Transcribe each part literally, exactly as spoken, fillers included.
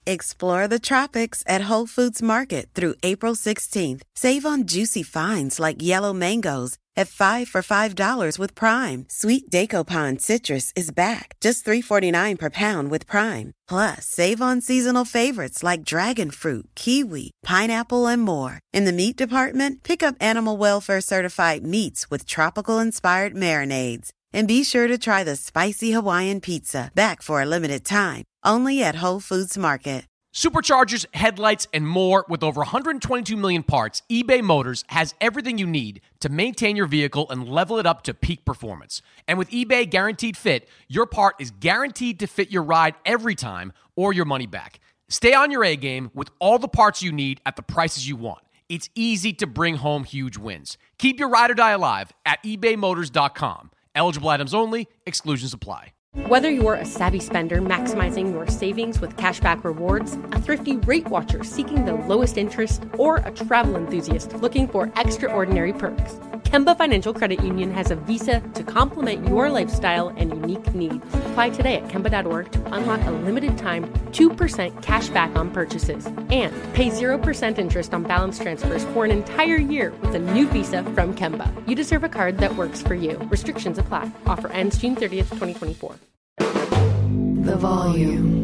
Explore the tropics at Whole Foods Market through April sixteenth. Save on juicy finds like yellow mangoes at five for five dollars with Prime. Sweet Dacopan citrus is back, just three forty-nine per pound with Prime. Plus, save on seasonal favorites like dragon fruit, kiwi, pineapple, and more. In the meat department, pick up Animal Welfare certified meats with tropical-inspired marinades. And be sure to try the spicy Hawaiian pizza, back for a limited time, only at Whole Foods Market. Superchargers, headlights, and more. With over one hundred twenty-two million parts, eBay Motors has everything you need to maintain your vehicle and level it up to peak performance. And with eBay Guaranteed Fit, your part is guaranteed to fit your ride every time or your money back. Stay on your A game with all the parts you need at the prices you want. It's easy to bring home huge wins. Keep your ride or die alive at ebay motors dot com. Eligible items only. Exclusions apply. Whether you're a savvy spender maximizing your savings with cashback rewards, a thrifty rate watcher seeking the lowest interest, or a travel enthusiast looking for extraordinary perks, Kemba Financial Credit Union has a visa to complement your lifestyle and unique needs. Apply today at Kemba dot org to unlock a limited time two percent cash back on purchases and pay zero percent interest on balance transfers for an entire year with a new visa from Kemba. You deserve a card that works for you. Restrictions apply. Offer ends June thirtieth, twenty twenty-four. The Volume.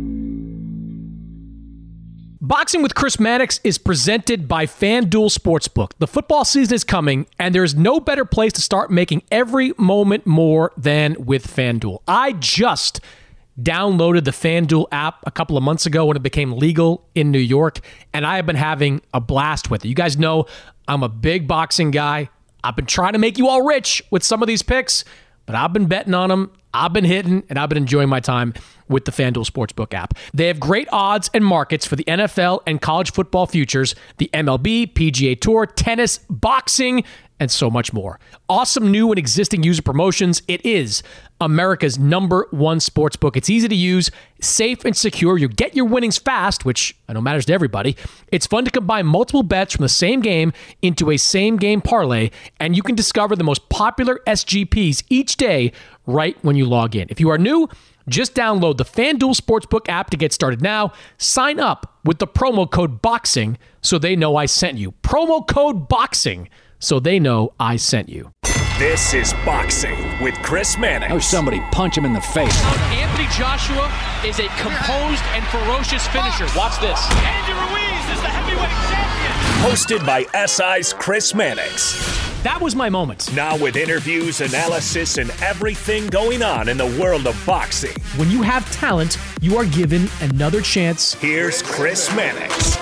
Boxing with Chris Mannix is presented by FanDuel Sportsbook. The football season is coming, and there's no better place to start making every moment more than with FanDuel. I just downloaded the FanDuel app a couple of months ago when it became legal in New York, and I have been having a blast with it. You guys know I'm a big boxing guy. I've been trying to make you all rich with some of these picks, but I've been betting on them. I've been hitting, and I've been enjoying my time with the FanDuel Sportsbook app. They have great odds and markets for the N F L and college football futures, the M L B, P G A Tour, tennis, boxing, and so much more. Awesome new and existing user promotions. It is America's number one sportsbook. It's easy to use, safe and secure. You get your winnings fast, which I know matters to everybody. It's fun to combine multiple bets from the same game into a same game parlay, and you can discover the most popular S G Ps each day right when you log in. If you are new, just download the FanDuel Sportsbook app to get started now. Sign up with the promo code BOXING so they know I sent you. Promo code BOXING so they know I sent you. This is Boxing with Chris Mannix. Oh, somebody punch him in the face. Anthony Joshua is a composed and ferocious finisher. Watch this. Andy Ruiz is the heavyweight champion. Hosted by S I's Chris Mannix. That was my moment. Now with interviews, analysis, and everything going on in the world of boxing. When you have talent, you are given another chance. Here's Chris Mannix.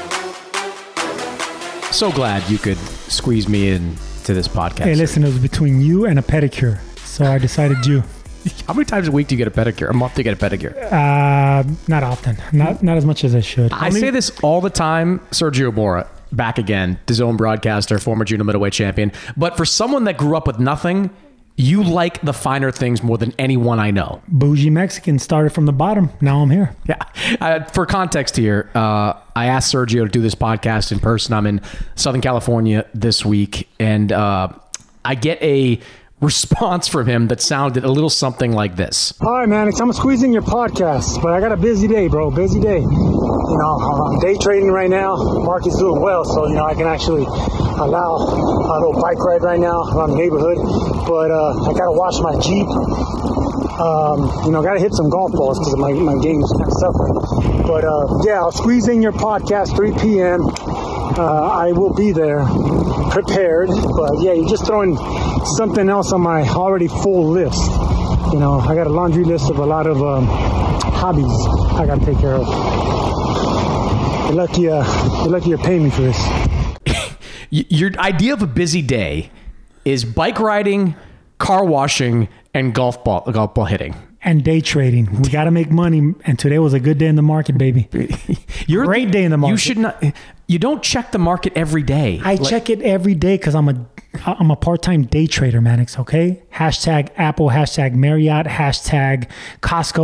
So glad you could squeeze me in to this podcast. Hey, listen, it was between you and a pedicure, so I decided you. How many times a week do you get a pedicure? A month to get a pedicure? Uh, not often. Not not as much as I should. I say this all the time. Sergio Mora, back again, DAZN broadcaster, former junior middleweight champion. But for someone that grew up with nothing, you like the finer things more than anyone I know. Bougie Mexican, started from the bottom. Now I'm here. Yeah. Uh, for context here, uh, I asked Sergio to do this podcast in person. I'm in Southern California this week, and uh, I get a response from him that sounded a little something like this. All right, Mannix, I'm squeezing your podcast, but I got a busy day, bro. Busy day. You know, I'm day trading right now. Market's doing well, so, you know, I can actually allow a little bike ride right now around the neighborhood. But uh, I got to wash my Jeep. Um, you know, got to hit some golf balls because my, my game's kind of suffering. But, uh, yeah, I'll squeeze in your podcast three p.m. Uh, I will be there prepared. But, yeah, you're just throwing something else on my already full list. You know, I got a laundry list of a lot of um, hobbies I got to take care of. You're lucky, uh, you're lucky you're paying me for this. Your idea of a busy day is bike riding, car washing, and golf ball golf ball hitting. And day trading. We got to make money, and today was a good day in the market, baby. You're Great day in the market. You should not. You don't check the market every day. I like, check it every day because I'm a I'm a part-time day trader, Mannix. Okay. Hashtag Apple. Hashtag Marriott. Hashtag Costco.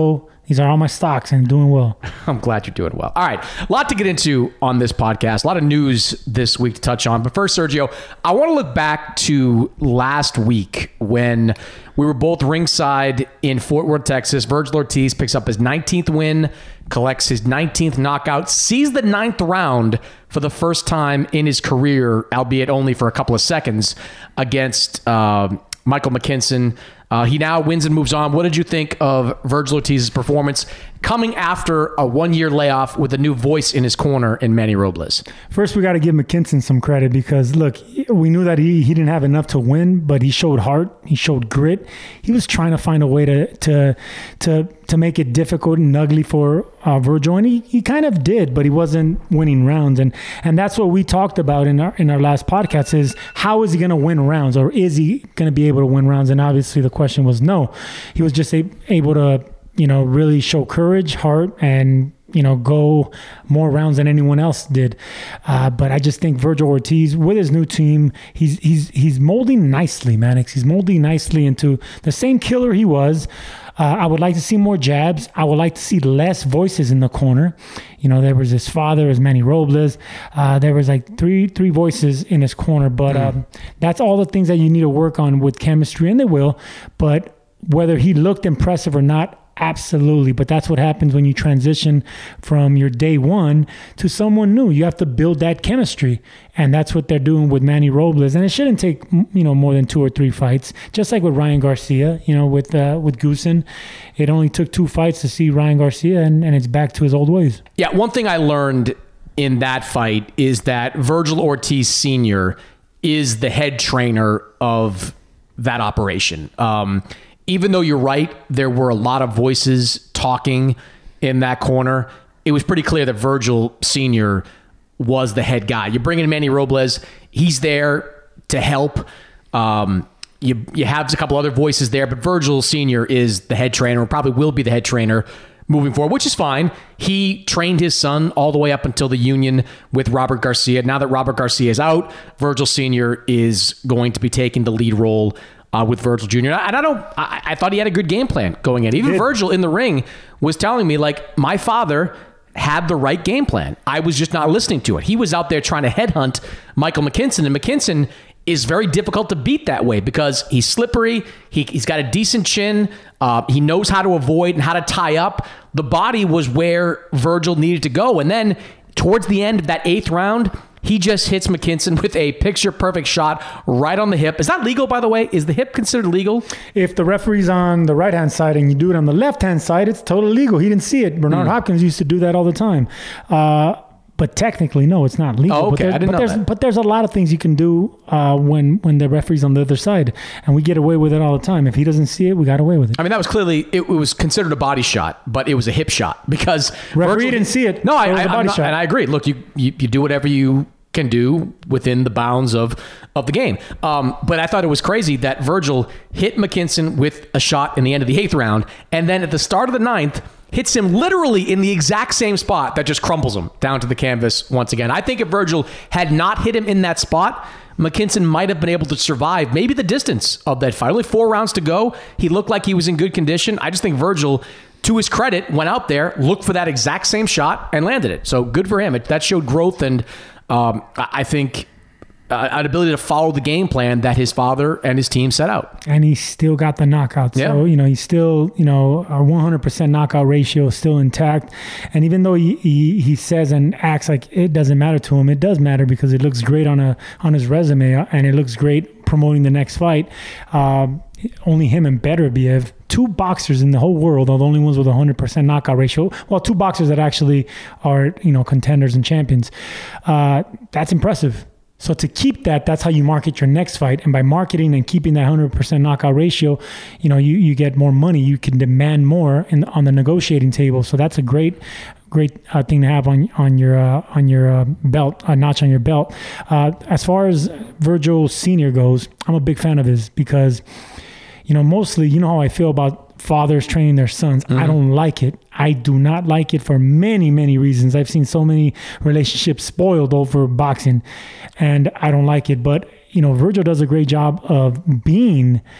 These are all my stocks and doing well. I'm glad you're doing well. All right. A lot to get into on this podcast. A lot of news this week to touch on. But first, Sergio, I want to look back to last week when we were both ringside in Fort Worth, Texas. Vergil Ortiz picks up his nineteenth win, collects his nineteenth knockout, sees the ninth round for the first time in his career, albeit only for a couple of seconds, against uh, Michael McKinson. Uh, he now wins and moves on. What did you think of Vergil Ortiz's performance coming after a one-year layoff with a new voice in his corner in Manny Robles? First, we got to give McKinson some credit because, look, we knew that he, he didn't have enough to win, but he showed heart. He showed grit. He was trying to find a way to to to, to make it difficult and ugly for uh, Vergil, and he, he kind of did, but he wasn't winning rounds. And and that's what we talked about in our in our last podcast is how is he going to win rounds, or is he going to be able to win rounds? And obviously the question was no. He was just a, able to, you know, really show courage, heart, and, you know, go more rounds than anyone else did. Uh, but I just think Vergil Ortiz, with his new team, he's he's he's molding nicely, Mannix. He's molding nicely into the same killer he was. Uh, I would like to see more jabs. I would like to see less voices in the corner. You know, there was his father, his Manny Robles. Uh, there was like three three voices in his corner. But mm. um, that's all the things that you need to work on with chemistry, and they will. But whether he looked impressive or not, absolutely. But that's what happens when you transition from your day one to someone new. You have to build that chemistry. And that's what they're doing with Manny Robles. And it shouldn't take, you know, more than two or three fights. Just like with Ryan Garcia, you know, with uh, with Goossen. It only took two fights to see Ryan Garcia, and, and it's back to his old ways. Yeah, one thing I learned in that fight is that Vergil Ortiz Senior is the head trainer of that operation. Um Even though you're right, there were a lot of voices talking in that corner. It was pretty clear that Vergil Senior was the head guy. You bring in Manny Robles, he's there to help. Um, you you have a couple other voices there, but Vergil Senior is the head trainer, probably will be the head trainer moving forward, which is fine. He trained his son all the way up until the union with Robert Garcia. Now that Robert Garcia is out, Vergil Senior is going to be taking the lead role Uh, with Vergil Junior And I don't. I, I thought he had a good game plan going in. Even Vergil in the ring was telling me, like, my father had the right game plan. I was just not listening to it. He was out there trying to headhunt Michael McKinson, and McKinson is very difficult to beat that way because he's slippery. He, he's got a decent chin. Uh, he knows how to avoid and how to tie up. The body was where Vergil needed to go, and then towards the end of that eighth round, he just hits McKinson with a picture-perfect shot right on the hip. Is that legal, by the way? Is the hip considered legal? If the referee's on the right-hand side and you do it on the left-hand side, it's totally legal. He didn't see it. Bernard mm. Hopkins used to do that all the time. Uh, but technically, no, it's not legal. Oh, okay. But I didn't but know there's, that. But there's a lot of things you can do uh, when when the referee's on the other side. And we get away with it all the time. If he doesn't see it, we got away with it. I mean, that was clearly, it, it was considered a body shot, but it was a hip shot because... Referee Vergil, didn't see it. No, I, it was I, a body not, shot. and I agree. Look, you, you, you do whatever you can do within the bounds of, of the game. Um, but I thought it was crazy that Vergil hit McKinson with a shot in the end of the eighth round, and then at the start of the ninth, hits him literally in the exact same spot that just crumbles him down to the canvas once again. I think if Vergil had not hit him in that spot, McKinson might have been able to survive maybe the distance of that fight. Only four rounds to go. He looked like he was in good condition. I just think Vergil, to his credit, went out there, looked for that exact same shot, and landed it. So good for him. It, that showed growth, and um, I think uh, an ability to follow the game plan that his father and his team set out. And he still got the knockout. Yeah. So, you know, he's still, you know, a one hundred percent knockout ratio is still intact. And even though he, he, he says and acts like it doesn't matter to him, it does matter because it looks great on a on his resume, and it looks great promoting the next fight. Um, only him and Beterbiev, two boxers in the whole world are the only ones with a one hundred percent knockout ratio. Well, two boxers that actually are, you know, contenders and champions. Uh, that's impressive. So to keep that, that's how you market your next fight. And by marketing and keeping that one hundred percent knockout ratio, you know, you, you get more money. You can demand more in, on the negotiating table. So that's a great, great uh, thing to have on on your uh, on your uh, belt, a notch on your belt. Uh, as far as Vergil Senior goes, I'm a big fan of his because, you know, mostly, you know how I feel about fathers training their sons. Mm-hmm. I don't like it. I do not like it for many, many reasons. I've seen so many relationships spoiled over boxing, and I don't like it. But, you know, Vergil does a great job of being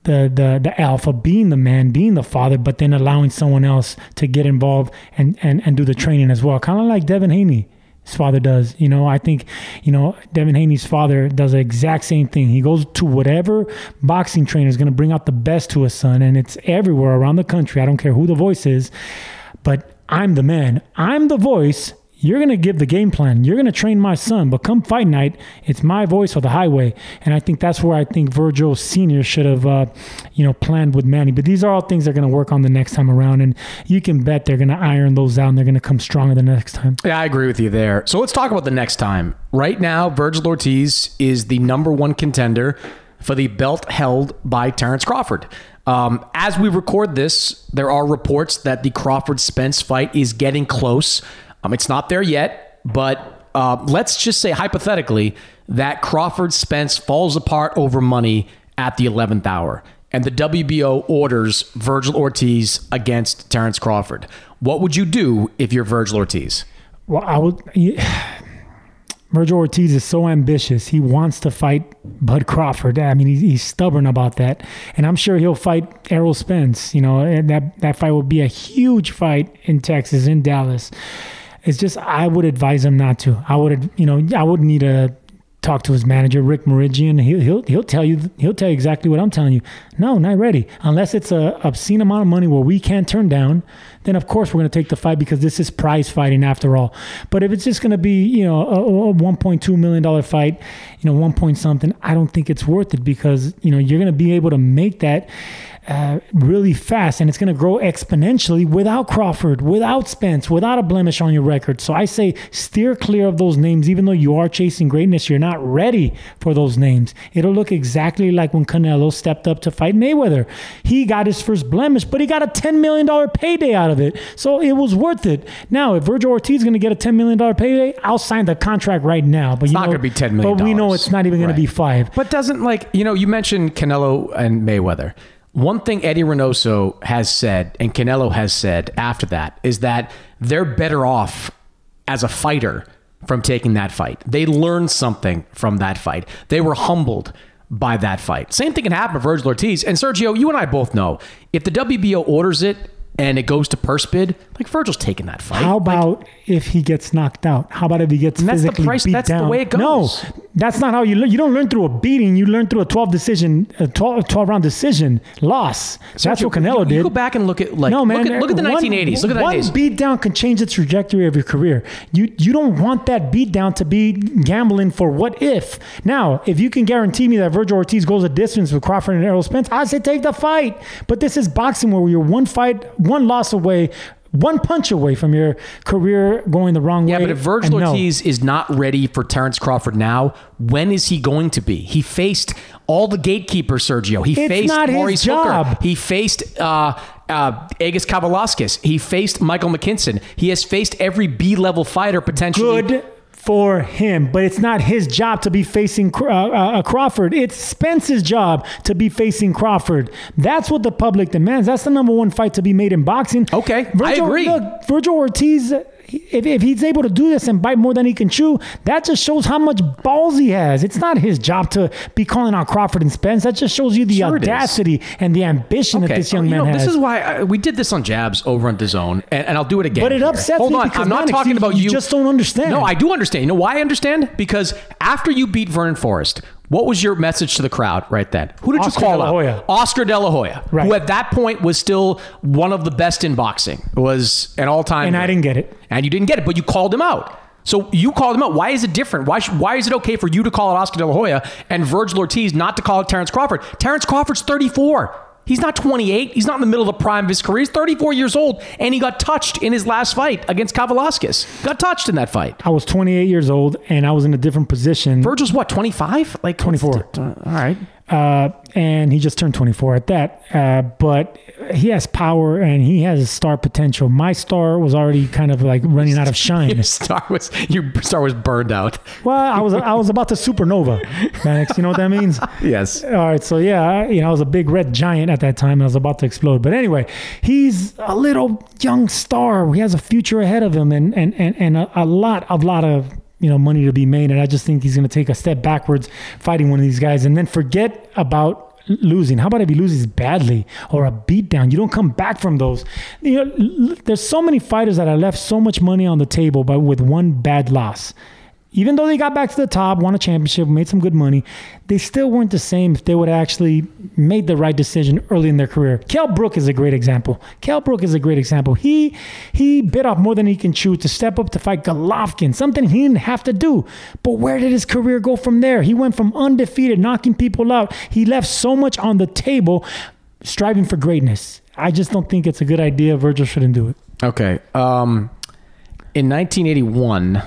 the the the alpha, being the man, being the father, but then allowing someone else to get involved and and, and do the training as well. Kind of like Devin Haney. His father does. You know, I think, you know, Devin Haney's father does the exact same thing. He goes to whatever boxing trainer is going to bring out the best to his son, and it's everywhere around the country. I don't care who the voice is, but I'm the man. I'm the voice. You're going to give the game plan. You're going to train my son, but come fight night, it's my voice or the highway. And I think that's where I think Virgil Senior should have, uh, you know, planned with Manny. But these are all things they're going to work on the next time around. And you can bet they're going to iron those out and they're going to come stronger the next time. Yeah, I agree with you there. So let's talk about the next time. Right now, Virgil Ortiz is the number one contender for the belt held by Terrence Crawford. Um, as we record this, there are reports that the Crawford-Spence fight is getting close. Um, it's not there yet, but uh, let's just say hypothetically that Crawford-Spence falls apart over money at the eleventh hour and the W B O orders Virgil Ortiz against Terrence Crawford. What would you do if you're Virgil Ortiz? Well, I would... Yeah. Virgil Ortiz is so ambitious. He wants to fight Bud Crawford. I mean, he's, he's stubborn about that. And I'm sure he'll fight Errol Spence. You know, and that, that fight would be a huge fight in Texas, in Dallas. It's just, I would advise him not to. I would, you know, I would need to talk to his manager, Rick Meridian. He'll, he'll, he'll tell you, he'll tell you exactly what I'm telling you. No, not ready. Unless it's a obscene amount of money where we can't turn down, then of course we're going to take the fight because this is prize fighting after all. But if it's just going to be, you know, a, a one point two million dollars fight, you know, one point something, I don't think it's worth it because, you know, you're going to be able to make that Uh, really fast, and it's going to grow exponentially without Crawford, without Spence, without a blemish on your record. So I say steer clear of those names. Even though you are chasing greatness, you're not ready for those names. It'll look exactly like when Canelo stepped up to fight Mayweather. He got his first blemish, but he got a ten million dollars payday out of it. So it was worth it. Now, if Virgil Ortiz is going to get a ten million dollars payday, I'll sign the contract right now. But it's you not going to be ten million dollars. But we know it's not even going right. to be five. But doesn't, like, you know, you mentioned Canelo and Mayweather. One thing Eddie Reynoso has said, and Canelo has said after that, is that they're better off as a fighter from taking that fight. They learned something from that fight. They were humbled by that fight. Same thing can happen to Virgil Ortiz. And Sergio, you and I both know, if the W B O orders it and it goes to purse bid, like Virgil's taking that fight. How about like, if he gets knocked out? How about if he gets that's physically the price, beat that's down? the way it goes. No, that's not how you learn. You don't learn through a beating. You learn through a twelve decision, a twelve, twelve round decision loss. So that's you, what Canelo you, did. You go back and look at like no, man, look at, look at the one, nineteen eighties. Look at the one nineteen eighties. beat down can change the trajectory of your career. You you don't want that beat down to be gambling for what if. Now, if you can guarantee me that Virgil Ortiz goes a distance with Crawford and Errol Spence, I say take the fight. But this is boxing where you're one fight, one loss away, one punch away from your career going the wrong yeah, way. Yeah, but if Virgil no. Ortiz is not ready for Terrence Crawford now, when is he going to be? He faced all the gatekeepers, Sergio. He it's faced not Maurice his job. Hooker. He faced uh, uh, Agus Kavalauskas. He faced Michael McKinson. He has faced every B-level fighter potentially. Good for him, but it's not his job to be facing uh, uh, Crawford. It's Spence's job to be facing Crawford. That's what the public demands. That's the number one fight to be made in boxing. Okay, Virgil, I agree. Look, Virgil Ortiz, if, if he's able to do this and bite more than he can chew, that just shows how much balls he has. It's not his job to be calling out Crawford and Spence. That just shows you the sure audacity and the ambition okay. that this young oh, you man know, has. This is why I, we did this on Jabs over on DAZN, and, and I'll do it again. But it here. upsets Hold me on. because I'm not Mannix, talking you, about you. you. just don't understand. No, I do understand. You know why I understand? Because after you beat Vernon Forrest, what was your message to the crowd right then? Who did Oscar you call De La Hoya. out? Oscar De La Hoya, right. who at that point was still one of the best in boxing. Was an all-time. And great. I didn't get it. And you didn't get it, but you called him out. So you called him out. Why is it different? Why sh- why is it okay for you to call out Oscar De La Hoya and Virgil Ortiz not to call out Terrence Crawford? Terrence Crawford's thirty-four. He's not twenty-eight. He's not in the middle of the prime of his career. He's thirty-four years old, and he got touched in his last fight against Kavalauskas. Got touched in that fight. I was twenty-eight years old, and I was in a different position. Virgil's what, twenty-five? Like twenty-four. Uh, all right. Uh, and he just turned twenty-four at that. Uh, but he has power and he has star potential. My star was already kind of like running out of shine. Your star was your star was burned out. Well, I was I was about to supernova, Mannix. You know what that means? Yes. All right. So yeah, I, you know, I was a big red giant at that time. And I was about to explode. But anyway, he's a little young star. He has a future ahead of him, and and and, and a, a lot, a lot of. you know, money to be made. And I just think he's going to take a step backwards fighting one of these guys and then forget about losing? How about if he loses badly or a beatdown? You don't come back from those. You know, there's so many fighters that have left so much money on the table, but with one bad loss. Even though they got back to the top, won a championship, made some good money, they still weren't the same if they would have actually made the right decision early in their career. Kell Brook is a great example. Kell Brook is a great example. He he bit off more than he can chew to step up to fight Golovkin, something he didn't have to do. But where did his career go from there? He went from undefeated, knocking people out. He left so much on the table, striving for greatness. I just don't think it's a good idea. Virgil shouldn't do it. Okay. Um, in nineteen eighty-one...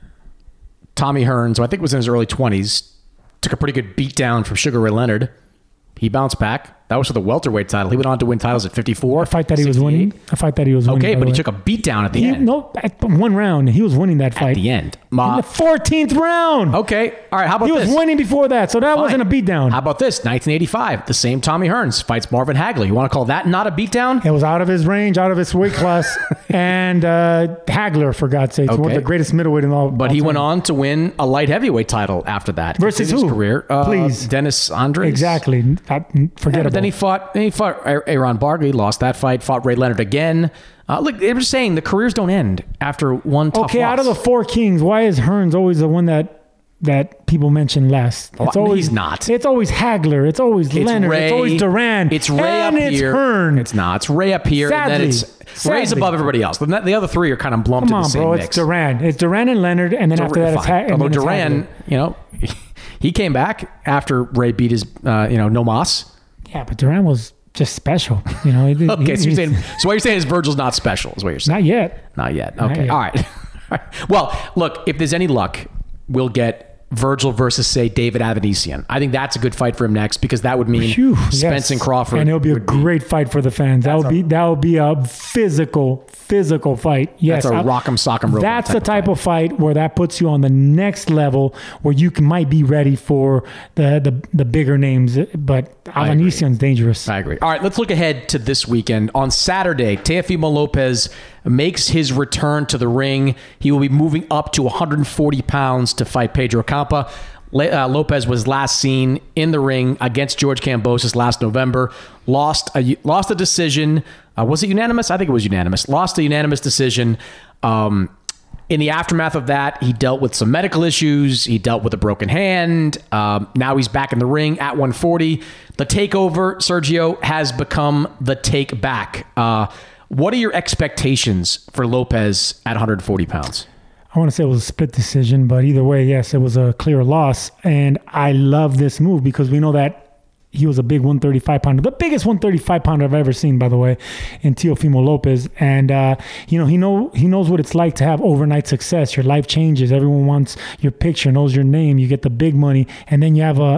Tommy Hearns, who I think was in his early twenties, took a pretty good beat down from Sugar Ray Leonard. He bounced back. That was for the welterweight title. He went on to win titles at fifty-four. A fight that he was winning. A fight that he was winning. Okay, but he took a beat down at the he, end. No, at one round. He was winning that fight. At the end. Ma- in the fourteenth round. Okay. All right, how about this? He was this? winning before that, so that Fine. wasn't a beat down. How about this? nineteen eighty-five, the same Tommy Hearns fights Marvin Hagler. You want to call that not a beat down? It was out of his range, out of his weight class. and uh, Hagler, for God's sake, okay. one of the greatest middleweight in all. But all he time. went on to win a light heavyweight title after that. Versus his who? Career. Uh, Please. Dennis Andres. Exactly. Forgettable. Yeah, but then he fought, then he fought Aaron Barkley, lost that fight, fought Ray Leonard again. Uh, look, I'm just saying the careers don't end after one tough Okay, loss. out of the four kings, why is Hearns always the one that that people mention last? It's well, always he's not. It's always Hagler. It's always it's Leonard. Ray, it's always Duran. It's Ray and up it's here. Hearn. It's not. It's Ray up here. Sadly, and then it's sadly. Ray's above everybody else. The, the other three are kind of lumped Come in the on, same bro. mix. It's Duran. It's Duran and Leonard, and then Dur- after that, fine. it's Hagler. Although Duran, you know, he came back after Ray beat his, uh, you know, no mas. Yeah, but Duran was just special, you know. He, okay, he, so you're saying so what you're saying is Virgil's not special, is what you're saying? Not yet. Not yet. Not Okay, yet. all right. Well, look, if there's any luck, we'll get Virgil versus, say, David Avanesian. I think that's a good fight for him next because that would mean Whew, Spence yes. and Crawford. And it'll be a great be, fight for the fans. That would be that would be a physical, physical fight. Yes, that's a rock'em sock'em robot. That's type the type of fight. of fight where that puts you on the next level where you can, might be ready for the the, the bigger names. But Avanesian's dangerous. I agree. All right, let's look ahead to this weekend. On Saturday, Teofimo Lopez makes his return to the ring. He will be moving up to one hundred forty pounds to fight Pedro Campa. Uh, Lopez was last seen in the ring against George Kambosos last November. Lost a lost a decision. Uh, was it unanimous? I think it was unanimous. Lost a unanimous decision. Um, in the aftermath of that, he dealt with some medical issues. He dealt with a broken hand. Um, now he's back in the ring at one forty. The takeover, Sergio, has become the take back. Uh, what are your expectations for Lopez at one hundred forty pounds? I want to say it was a split decision, but either way, yes, it was a clear loss. And I love this move because we know that he was a big one thirty-five pounder, the biggest one thirty-five pounder I've ever seen, by the way, in Teofimo Lopez. And, uh, you know, he know he knows what it's like to have overnight success. Your life changes. Everyone wants your picture, knows your name. You get the big money. And then you have a,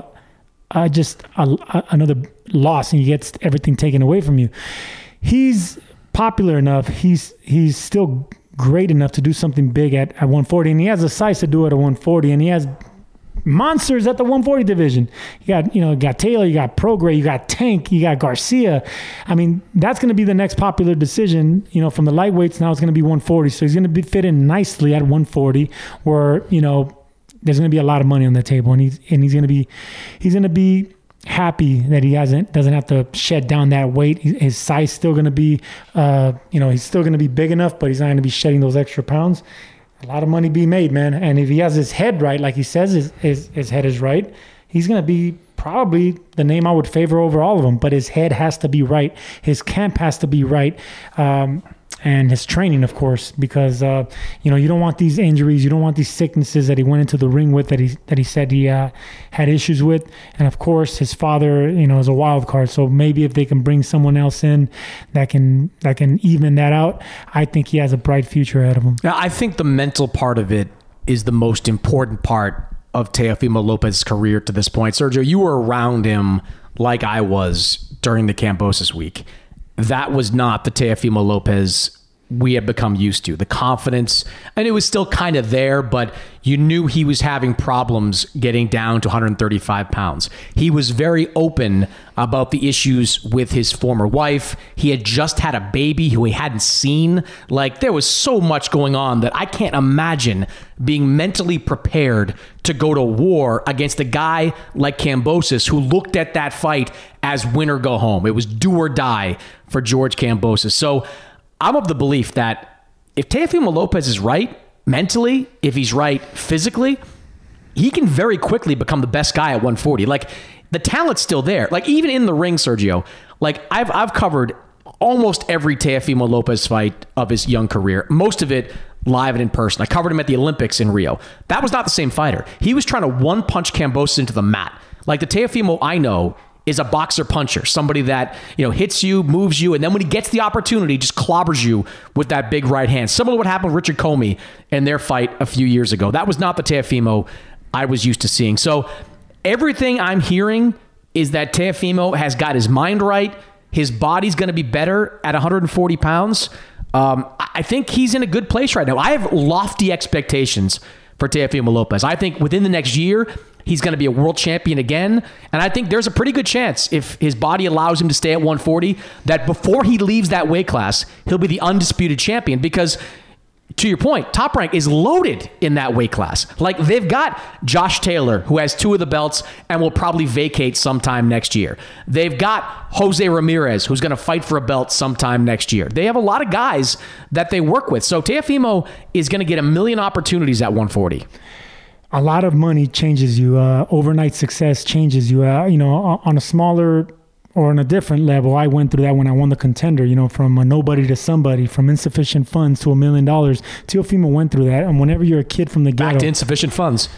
a just a, a, another loss and you get everything taken away from you. He's popular enough. He's he's still great enough to do something big at, at one forty, and he has the size to do it at one forty, and he has monsters at the one forty division. You got, you know, you got Taylor, you got Prograis, you got Tank, you got Garcia. I mean, that's going to be the next popular decision, you know, from the lightweights. Now it's going to be one forty, so he's going to be fit in nicely at one forty, where, you know, there's going to be a lot of money on the table, and he's and he's going to be he's going to be happy that he hasn't doesn't have to shed down that weight. His size still going to be, uh, you know, he's still going to be big enough, but he's not going to be shedding those extra pounds. A lot of money be made, man. And if he has his head right, like he says his his, his head is right, he's going to be probably the name I would favor over all of them. But his head has to be right. His camp has to be right. Um, and his training, of course, because, uh, you know, you don't want these injuries. You don't want these sicknesses that he went into the ring with that he that he said he uh, had issues with. And, of course, his father, you know, is a wild card. So maybe if they can bring someone else in that can that can even that out, I think he has a bright future ahead of him. Now, I think the mental part of it is the most important part of Teofimo Lopez's career to this point. Sergio, you were around him like I was during the Kambosos week. That was not the Teofimo Lopez we had become used to. The confidence, and it was still kind of there, but you knew he was having problems getting down to one hundred thirty-five pounds. He was very open about the issues with his former wife. He had just had a baby who he hadn't seen. Like, there was so much going on that I can't imagine being mentally prepared to go to war against a guy like Kambosos, who looked at that fight as win or go home. It was do or die for George Kambosos. So I'm of the belief that if Teofimo Lopez is right mentally, if he's right physically, he can very quickly become the best guy at one forty. Like, the talent's still there. Like, even in the ring, Sergio, like I've I've covered almost every Teofimo Lopez fight of his young career. Most of it live and in person. I covered him at the Olympics in Rio. That was not the same fighter. He was trying to one punch Kambosos into the mat. Like, the Teofimo I know is a boxer puncher, somebody that, you know, hits you, moves you, and then when he gets the opportunity, just clobbers you with that big right hand. Similar to what happened with Richard Comey in their fight a few years ago. That was not the Teofimo I was used to seeing. So everything I'm hearing is that Teofimo has got his mind right. His body's going to be better at one hundred forty pounds. Um, I think he's in a good place right now. I have lofty expectations for Teofimo Lopez. I think within the next year, he's going to be a world champion again. And I think there's a pretty good chance, if his body allows him to stay at one forty, that before he leaves that weight class, he'll be the undisputed champion. Because, to your point, Top Rank is loaded in that weight class. Like, they've got Josh Taylor, who has two of the belts and will probably vacate sometime next year. They've got Jose Ramirez, who's going to fight for a belt sometime next year. They have a lot of guys that they work with. So Teofimo is going to get a million opportunities at one forty. A lot of money changes you. Uh, overnight success changes you. Uh, you know, on a smaller or on a different level, I went through that when I won the Contender. You know, from a nobody to somebody, from insufficient funds to a million dollars. Teofimo went through that. And whenever you're a kid from the ghetto, back to insufficient funds.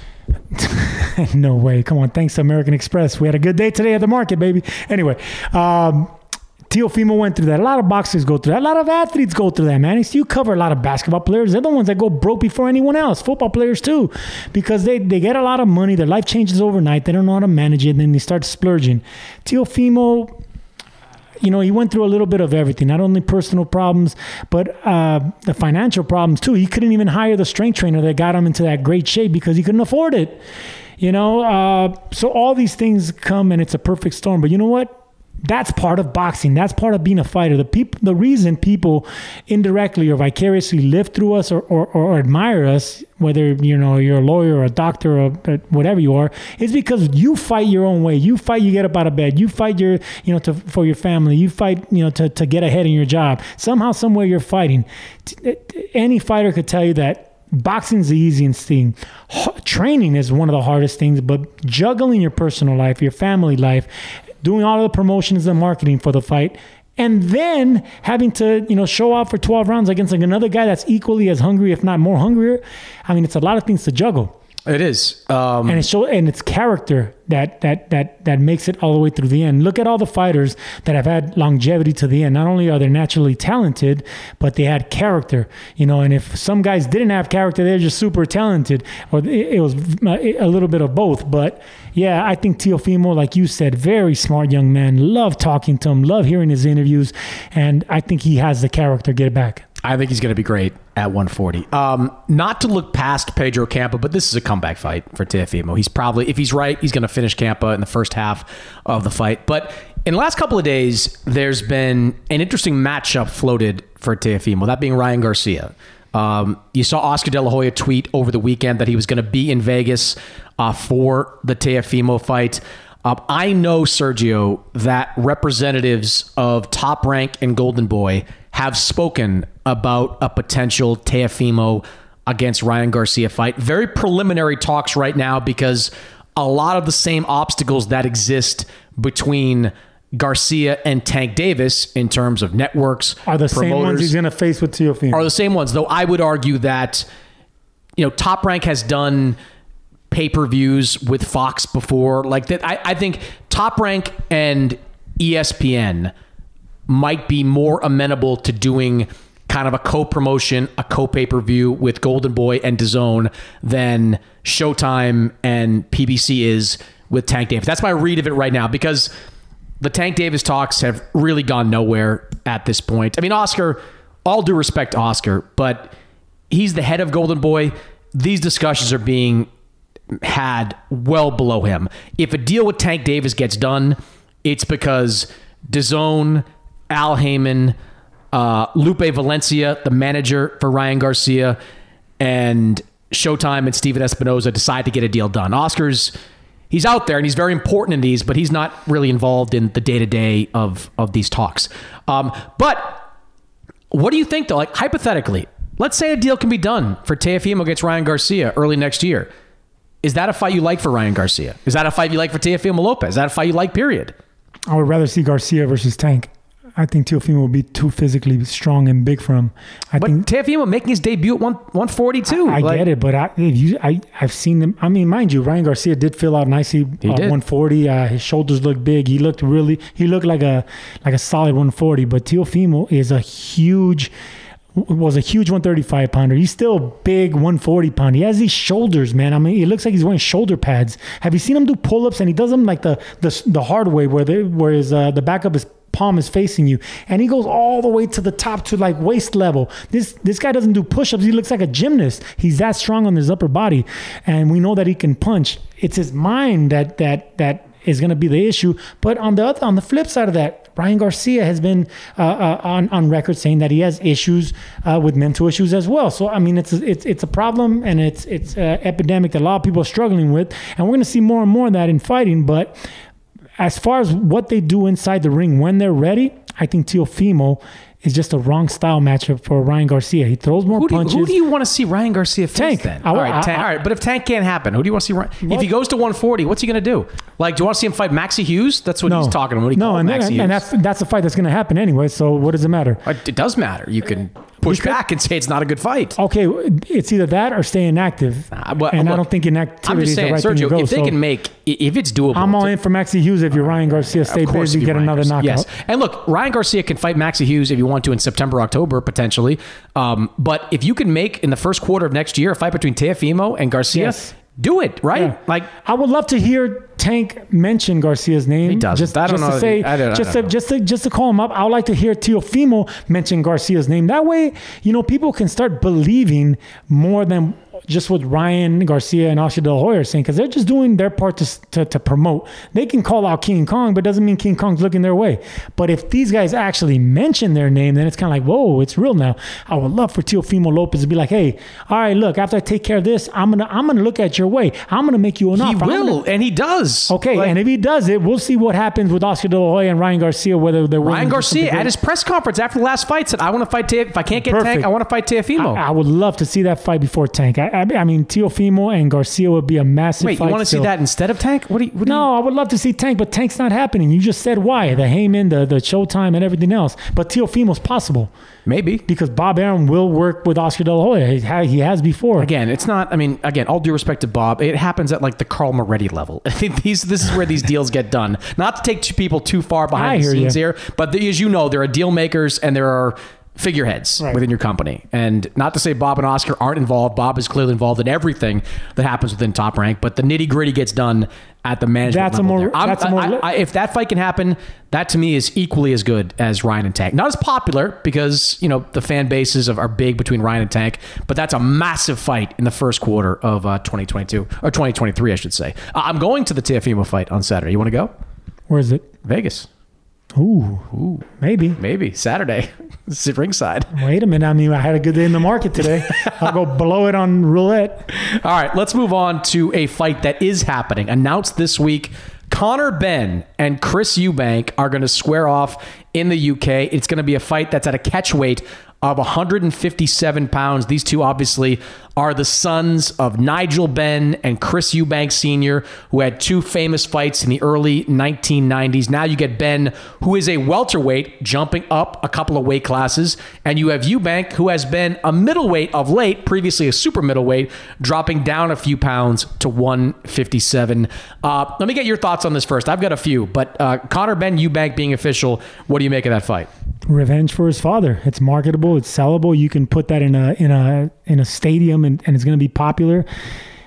No way. Come on. Thanks to American Express. We had a good day today at the market, baby. Anyway, um, Teofimo went through that. A lot of boxers go through that. A lot of athletes go through that, man. You cover a lot of basketball players. They're the ones that go broke before anyone else. Football players too, because they, they get a lot of money. Their life changes overnight. They don't know how to manage it, and then they start splurging. Teofimo, you know, he went through a little bit of everything, not only personal problems, but uh, the financial problems too. He couldn't even hire the strength trainer that got him into that great shape because he couldn't afford it. You know, uh, so all these things come, and it's a perfect storm. But you know what? That's part of boxing. That's part of being a fighter. The people, the reason people indirectly or vicariously live through us or, or, or admire us, whether you know you're a lawyer or a doctor or whatever you are, is because you fight your own way. You fight. You get up out of bed. You fight your, you know, to, for your family. You fight, you know, to, to get ahead in your job. Somehow, somewhere, you're fighting. Any fighter could tell you that. Boxing's the easiest thing. Training is one of the hardest things, but juggling your personal life, your family life, doing all of the promotions and marketing for the fight, and then having to, you know, show up for twelve rounds against like another guy that's equally as hungry, if not more hungrier. I mean, it's a lot of things to juggle. It is, um, and it's so, and it's character that that that that makes it all the way through the end. Look at all the fighters that have had longevity to the end. Not only are they naturally talented, but they had character. You know, and if some guys didn't have character, they're just super talented, or it was a little bit of both. But yeah, I think Teofimo, like you said, very smart young man. Love talking to him, love hearing his interviews, and I think he has the character. Get it back. I think he's going to be great at one forty. Um, not to look past Pedro Campa, but this is a comeback fight for Teofimo. He's probably, if he's right, he's going to finish Campa in the first half of the fight. But in the last couple of days, there's been an interesting matchup floated for Teofimo, that being Ryan Garcia. Um, you saw Oscar De La Hoya tweet over the weekend that he was going to be in Vegas uh, for the Teofimo fight. Um, I know, Sergio, that representatives of Top Rank and Golden Boy have spoken about a potential Teofimo against Ryan Garcia fight. Very preliminary talks right now, because a lot of the same obstacles that exist between Garcia and Tank Davis in terms of networks are the same ones he's going to face with Teofimo. Are the same ones, though I would argue that, you know, Top Rank has done pay-per-views with Fox before. Like that, I, I think Top Rank and E S P N might be more amenable to doing kind of a co-promotion, a co-pay-per-view with Golden Boy and DAZN than Showtime and P B C is with Tank Davis. That's my read of it right now, because the Tank Davis talks have really gone nowhere at this point. I mean, Oscar all due respect to Oscar, but he's the head of Golden Boy. These discussions are being had well below him. If a deal with Tank Davis gets done, it's because DAZN, Al Heyman, uh, Lupe Valencia, the manager for Ryan Garcia, and Showtime and Steven Espinoza decide to get a deal done. Oscar's, he's out there and he's very important in these, but he's not really involved in the day-to-day of, of these talks. Um, but what do you think, though? Like, hypothetically, let's say a deal can be done for Teofimo against Ryan Garcia early next year. Is that a fight you like for Ryan Garcia? Is that a fight you like for Teofimo Lopez? Is that a fight you like, period? I would rather see Garcia versus Tank. I think Teofimo will be too physically strong and big for him. I but think Teofimo making his debut at one forty-two. I, I like, get it, but I, if you, I, I've seen them. I mean, mind you, Ryan Garcia did fill out nicely. He uh, did. one forty. Uh, his shoulders looked big. He looked really. He looked like a like a solid one forty. But Teofimo is a huge. was a huge one thirty-five pounder. He's still a big one forty pounder. He has these shoulders, man. I mean, it looks like he's wearing shoulder pads. Have you seen him do pull-ups? And he does them like the the, the hard way, where the where his uh, the back of his palm is facing you, and he goes all the way to the top to like waist level. This this guy doesn't do push-ups. He looks like a gymnast. He's that strong on his upper body, and we know that he can punch. It's his mind that that that is going to be the issue. But on the other, on the flip side of that, Ryan Garcia has been uh, uh, on on record saying that he has issues uh, with mental issues as well. So I mean, it's a, it's it's a problem, and it's it's an epidemic that a lot of people are struggling with, and we're going to see more and more of that in fighting. But as far as what they do inside the ring when they're ready, I think Teofimo is just a wrong style matchup for Ryan Garcia. He throws more who do you, punches. Who do you want to see Ryan Garcia face Tank. then? I, all, right, I, Tank, I, all right, but if Tank can't happen, who do you want to see? Ryan? What? If he goes to one forty, what's he going to do? Like, do you want to see him fight Maxie Hughes? That's what no, he's talking about. What do you no, call and, Maxie and, Hughes? and that's that's a fight that's going to happen anyway. So what does it matter? It does matter. You can push Because- back and say it's not a good fight. Okay, it's either that or stay inactive. Uh, well, and look, I don't think I'm inactivity just is the saying, right thing to Sergio, go. if they so can make, if it's doable. I'm all to- in for Maxie Hughes if you're Ryan Garcia. Stay Of course, busy, if get you're another Ryan Garcia. knockout. Yes, and look, Ryan Garcia can fight Maxie Hughes if you want to in September, October potentially. Um, but if you can make in the first quarter of next year a fight between Teofimo and Garcia, Yes. do it right. Yeah. Like I would love to hear Tank mention Garcia's name. He doesn't. Just, I don't just know. to say, I don't- I just don't to, know. just to just to call him up. I would like to hear Teofimo mention Garcia's name. That way, you know, people can start believing more than just what Ryan Garcia and Oscar De La Hoya are saying, because they're just doing their part to, to to promote. They can call out King Kong, but doesn't mean King Kong's looking their way. But if these guys actually mention their name, then it's kind of like, whoa, it's real now. I would love for Teofimo Lopez to be like, hey, all right, look, after I take care of this, I'm gonna I'm gonna look at your way. I'm gonna make you an he offer. I'm will, gonna- and he does. Okay, Like, and if he does it, we'll see what happens with Oscar De La Hoya and Ryan Garcia, whether they're willing Ryan to do Garcia something at his press conference after the last fight said, "I want to fight Te- if I can't get Perfect. Tank, I want to fight Teofimo." I, I would love to see that fight before Tank. I, I, I mean, Teofimo and Garcia would be a massive Wait, fight. you want to see still. that instead of Tank? What do you? What do No, I would love to see Tank, but Tank's not happening. You just said why. The Heyman, the, the Showtime, and everything else. But Teofimo's possible. Maybe. Because Bob Arum will work with Oscar De La Hoya. He, ha- he has before. Again, it's not. I mean, again, all due respect to Bob, it happens at like the Carl Moretti level. I think these. This is where these deals get done. Not to take two people too far I behind the hear scenes you. here, but the, as you know, there are deal makers and there are figureheads Right. within your company. And not to say Bob and Oscar aren't involved. Bob is clearly involved in everything that happens within Top Rank, but the nitty gritty gets done at the management That's a level. more- there. I'm- that's a more I- li- I- if that fight can happen, that to me is equally as good as Ryan and Tank. Not as popular because, you know, the fan bases of, are big between Ryan and Tank, but that's a massive fight in the first quarter of uh, twenty twenty-two, or twenty twenty-three, I should say. Uh, I'm going to the Teofimo fight on Saturday. You want to go? Where is it? Vegas. Ooh. Ooh. Maybe. Maybe. Saturday. Sit ringside. Wait a minute. I mean, I had a good day in the market today. I'll go blow it on roulette. All right, let's move on to a fight that is happening. Announced this week, Conor Benn and Chris Eubank are going to square off in the U K. It's going to be a fight that's at a catch weight of one hundred fifty-seven pounds. These two obviously are the sons of Nigel Benn and Chris Eubank Senior, who had two famous fights in the early nineteen nineties. Now you get Benn, who is a welterweight, jumping up a couple of weight classes, and you have Eubank, who has been a middleweight of late, previously a super middleweight, dropping down a few pounds to one fifty-seven. Uh, let me get your thoughts on this first. I've got a few, but uh, Conor Benn Eubank being official, what do you make of that fight? Revenge for his father. It's marketable. It's sellable. You can put that in a in a in a stadium, and, and it's going to be popular.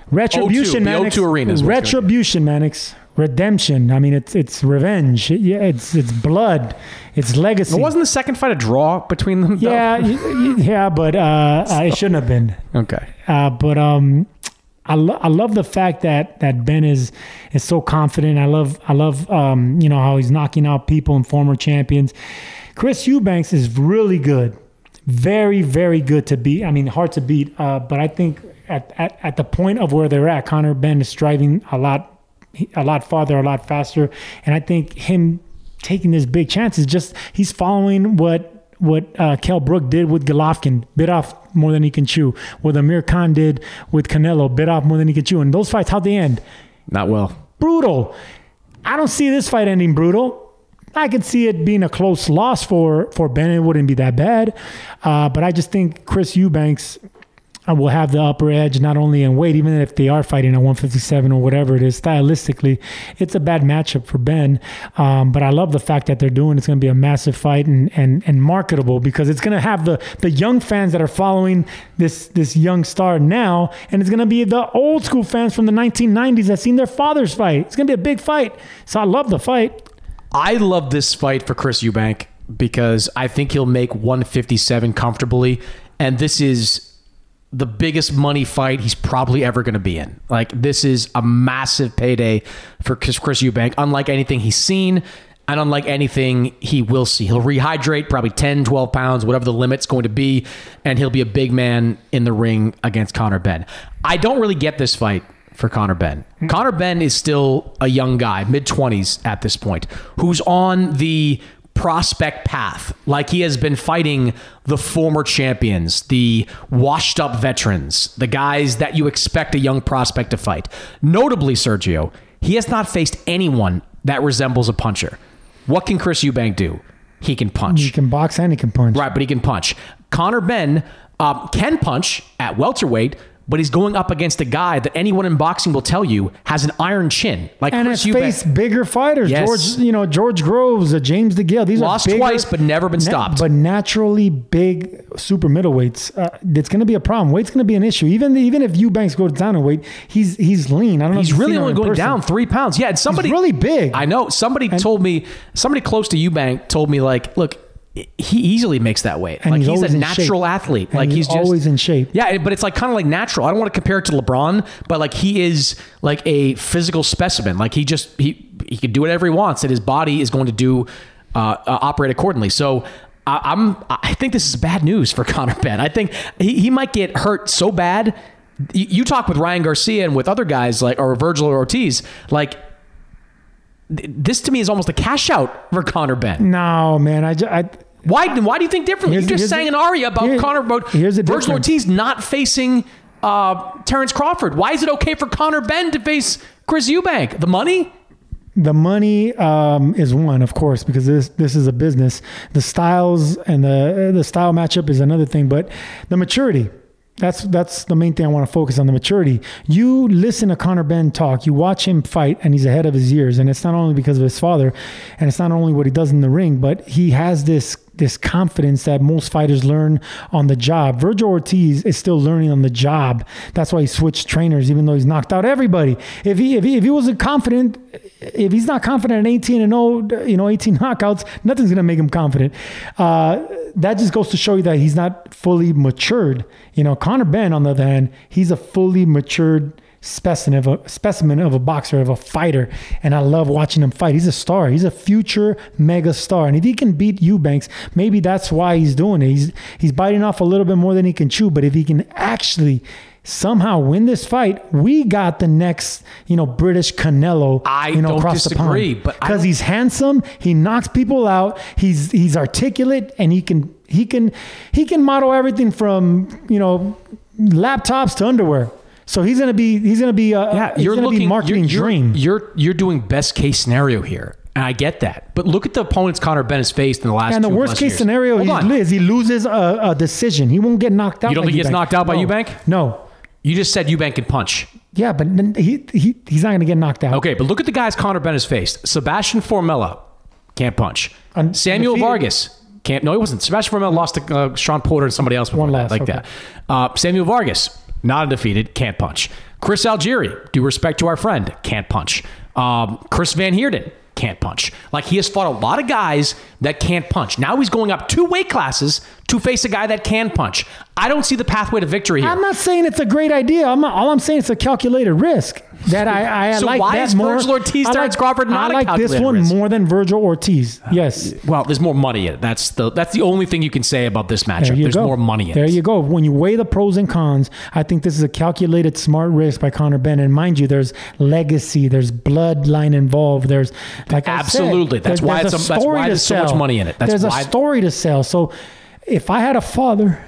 Retribution, O two, the O two Arena is Retribution, Mannix. Redemption. I mean, it's it's revenge. It, yeah, it's it's blood. It's legacy. It wasn't the second fight a draw between them? Though? Yeah, yeah, but uh, so. It shouldn't have been. Okay. Uh, but um, I lo- I love the fact that that Ben is is so confident. I love I love um, you know how he's knocking out people and former champions. Chris Eubanks is really good, very very good to beat. I mean, hard to beat. Uh, but I think at, at at the point of where they're at, Conor Ben is striving a lot. a lot farther, a lot faster. And I think him taking this big chance is just, he's following what what uh, Kell Brook did with Golovkin, bit off more than he can chew. What Amir Khan did with Canelo, bit off more than he can chew. And those fights, how'd they end? Not well. Brutal. I don't see this fight ending brutal. I could see it being a close loss for, for Ben. It wouldn't be that bad. Uh, but I just think Chris Eubanks will have the upper edge, not only in weight, even if they are fighting at one fifty-seven or whatever it is. Stylistically, it's a bad matchup for Ben. Um, but I love the fact that they're doing it's going to be a massive fight and and and marketable, because it's going to have the the young fans that are following this this young star now, and it's going to be the old school fans from the nineteen nineties that seen their fathers fight. It's going to be a big fight. So I love the fight. I love this fight for Chris Eubank because I think he'll make one fifty-seven comfortably, and this is the biggest money fight he's probably ever going to be in. Like, this is a massive payday for Chris Eubank, unlike anything he's seen and unlike anything he will see. He'll rehydrate probably ten, twelve pounds, whatever the limit's going to be, and he'll be a big man in the ring against Conor Ben. I don't really get this fight for Conor Ben. Mm-hmm. Conor Ben is still a young guy, mid-twenties at this point, who's on the prospect path. Like, he has been fighting the former champions, the washed up veterans, the guys that you expect a young prospect to fight. Notably, Sergio, he has not faced anyone that resembles a puncher. What can Chris Eubank do? He can punch. He can box and he can punch. Right, but he can punch. Conor Ben um, can punch at welterweight, but he's going up against a guy that anyone in boxing will tell you has an iron chin. Like and Chris has faced bigger fighters. Yes. George, you know, George Groves, uh, James DeGale. These lost are bigger, twice, but never been stopped. Na- but naturally big super middleweights. Uh, it's going to be a problem. Weight's going to be an issue. Even even if Eubanks goes down in weight, he's he's lean. I don't know. He's if really only going person. down three pounds. Yeah, and somebody he's really big. I know. Somebody and, told me. Somebody close to Eubank told me, like, look, he easily makes that weight. And like, he's, he's a natural shape. athlete. And like he's, he's just, always in shape. Yeah, but it's like kind of like natural. I don't want to compare it to LeBron, but like he is like a physical specimen. Like he just he he can do whatever he wants, and his body is going to do uh, uh, operate accordingly. So I, I'm I think this is bad news for Conor Ben. I think he, he might get hurt so bad. You, you talk with Ryan Garcia and with other guys like or Virgil Ortiz, like. This to me is almost a cash out for Conor Ben. No, man. I, just, I why why do you think differently? Here's, you just sang the, an aria about here, Conor about here's the Virgil difference. Ortiz not facing uh, Terrence Crawford. Why is it okay for Conor Ben to face Chris Eubank? The money? The money um, is one, of course, because this this is a business. The styles and the the style matchup is another thing, but the maturity. That's that's the main thing I want to focus on, the maturity. You listen to Conor Ben talk, you watch him fight, and he's ahead of his years. And it's not only because of his father, and it's not only what he does in the ring, but he has this this confidence that most fighters learn on the job. Virgil Ortiz is still learning on the job. That's why he switched trainers, even though he's knocked out everybody. If he if he, if he wasn't confident, if he's not confident at eighteen and oh, you know, eighteen knockouts, nothing's gonna make him confident. Uh, that just goes to show you that he's not fully matured. You know, Conor Ben, on the other hand, he's a fully matured specimen of a specimen of a boxer, of a fighter, and I love watching him fight. He's a star. He's a future mega star, and if he can beat Eubanks, maybe that's why he's doing it. He's he's biting off a little bit more than he can chew, but if he can actually somehow win this fight, we got the next, you know, British Canelo. I you know, don't across disagree, the pond. but because he's handsome, he knocks people out, he's he's articulate, and he can he can he can model everything from, you know, laptops to underwear. So he's gonna be he's gonna be uh, yeah. he's You're gonna looking be marketing you're, dream. You're, you're you're doing best case scenario here, and I get that. But look at the opponents Conor Ben has faced in the last. And the two worst case years. scenario he, is he loses a, a decision. He won't get knocked out. You don't by think he gets Eubank. knocked out by no. Eubank? No. You just said Eubank can punch. Yeah, but he, he he's not going to get knocked out. Okay, but look at the guys Conor Ben has faced. Sebastian Formella can't punch. Un- Samuel defeated. Vargas can't. No, he wasn't. Sebastian Formella lost to uh, Sean Porter and somebody else before One that, last, like okay. that. Uh, Samuel Vargas not undefeated, can't punch. Chris Algieri, due respect to our friend, can't punch. Um, Chris Van Heerden, can't punch. Like, he has fought a lot of guys that can't punch. Now he's going up two weight classes to face a guy that can punch. I don't see the pathway to victory here. I'm not saying it's a great idea. I'm not, all I'm saying it's a calculated risk. That I, I so like why that is more. Virgil Ortiz, Terrence like, Crawford not I like a calculated this one risk? more than Virgil Ortiz. Yes. Well, there's more money in it. That's the that's the only thing you can say about this matchup. There you There's go. more money in there it. There you go. When you weigh the pros and cons, I think this is a calculated, smart risk by Conor Benn. And mind you, there's legacy, there's bloodline involved. There's like absolutely. I said, that's there, why there's it's a a, that's story why to there's so sell. much money in it. That's there's why a story to sell. So if I had a father,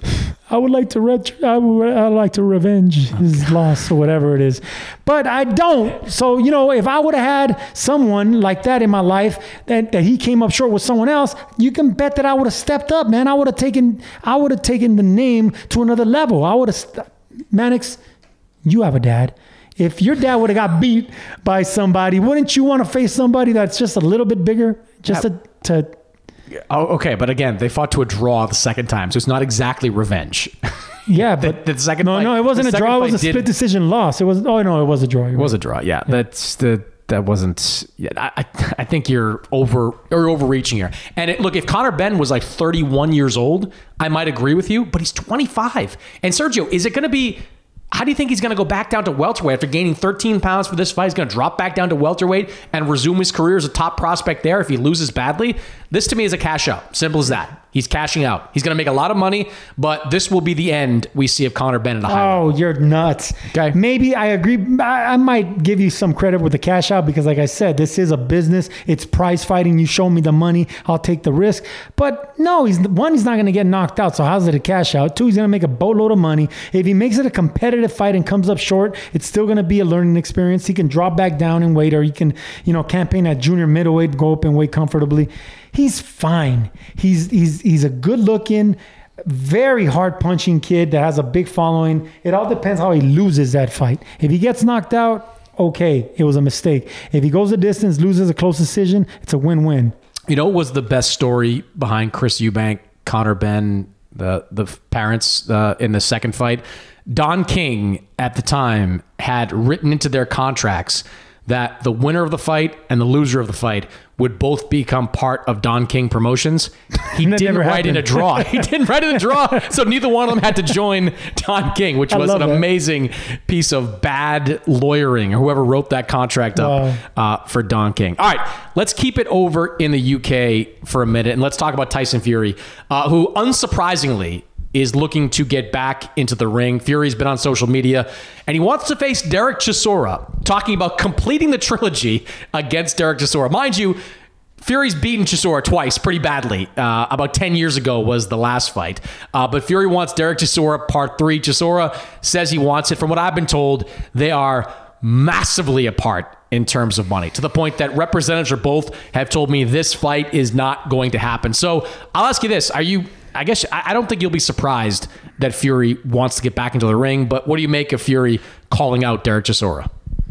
I would like to ret- I would I'd like to revenge his loss or whatever it is, but I don't. So you know, if I would have had someone like that in my life that, that he came up short with someone else, you can bet that I would have stepped up, man. I would have taken I would have taken the name to another level. I would have st- Mannix, you have a dad. If your dad would have got beat by somebody, wouldn't you want to face somebody that's just a little bit bigger, just yeah. to, to Oh, okay, but again, they fought to a draw the second time, so it's not exactly revenge. Yeah, but the, the second no, fight, no, it wasn't a draw. It was a split decision loss. It was. Oh no, it was a draw. It was a draw. Yeah, yeah. that's the that wasn't. Yeah, I I think you're over or overreaching here. And it, look, if Conor Benn was like thirty-one years old, I might agree with you, but he's twenty-five. And Sergio, is it going to be? How do you think he's going to go back down to welterweight after gaining thirteen pounds for this fight? He's going to drop back down to welterweight and resume his career as a top prospect there if he loses badly? This to me is a cash out. Simple as that. He's cashing out. He's going to make a lot of money, but this will be the end we see of Conor Benn at a high Oh, level. You're nuts. Okay. Maybe I agree. I, I might give you some credit with the cash out because, like I said, this is a business. It's prize fighting. You show me the money, I'll take the risk. But no, he's one, he's not going to get knocked out. So how's it a cash out? Two, he's going to make a boatload of money. If he makes it a competitive fight and comes up short, it's still going to be a learning experience. He can drop back down in weight, or he can, you know, campaign at junior middleweight, go up and weight comfortably. He's fine. He's he's he's a good-looking, very hard-punching kid that has a big following. It all depends how he loses that fight. If he gets knocked out, okay, it was a mistake. If he goes the distance, loses a close decision, it's a win-win. You know what was the best story behind Chris Eubank, Conor Benn, the the parents uh, in the second fight? Don King at the time had written into their contracts that the winner of the fight and the loser of the fight would both become part of Don King Promotions. He didn't write happened. in a draw. He didn't write in a draw, so neither one of them had to join Don King, which was an that. amazing piece of bad lawyering, or whoever wrote that contract up wow. uh, for Don King. All right, let's keep it over in the U K for a minute, and let's talk about Tyson Fury, uh, who unsurprisingly is looking to get back into the ring. Fury's been on social media, and he wants to face Derek Chisora, talking about completing the trilogy against Derek Chisora. Mind you, Fury's beaten Chisora twice pretty badly. Uh, about ten years ago was the last fight. Uh, but Fury wants Derek Chisora part three. Chisora says he wants it. From what I've been told, they are massively apart in terms of money, to the point that representatives or both have told me this fight is not going to happen. So I'll ask you this. Are you... I guess I don't think you'll be surprised that Fury wants to get back into the ring, but what do you make of Fury calling out Derek Chisora?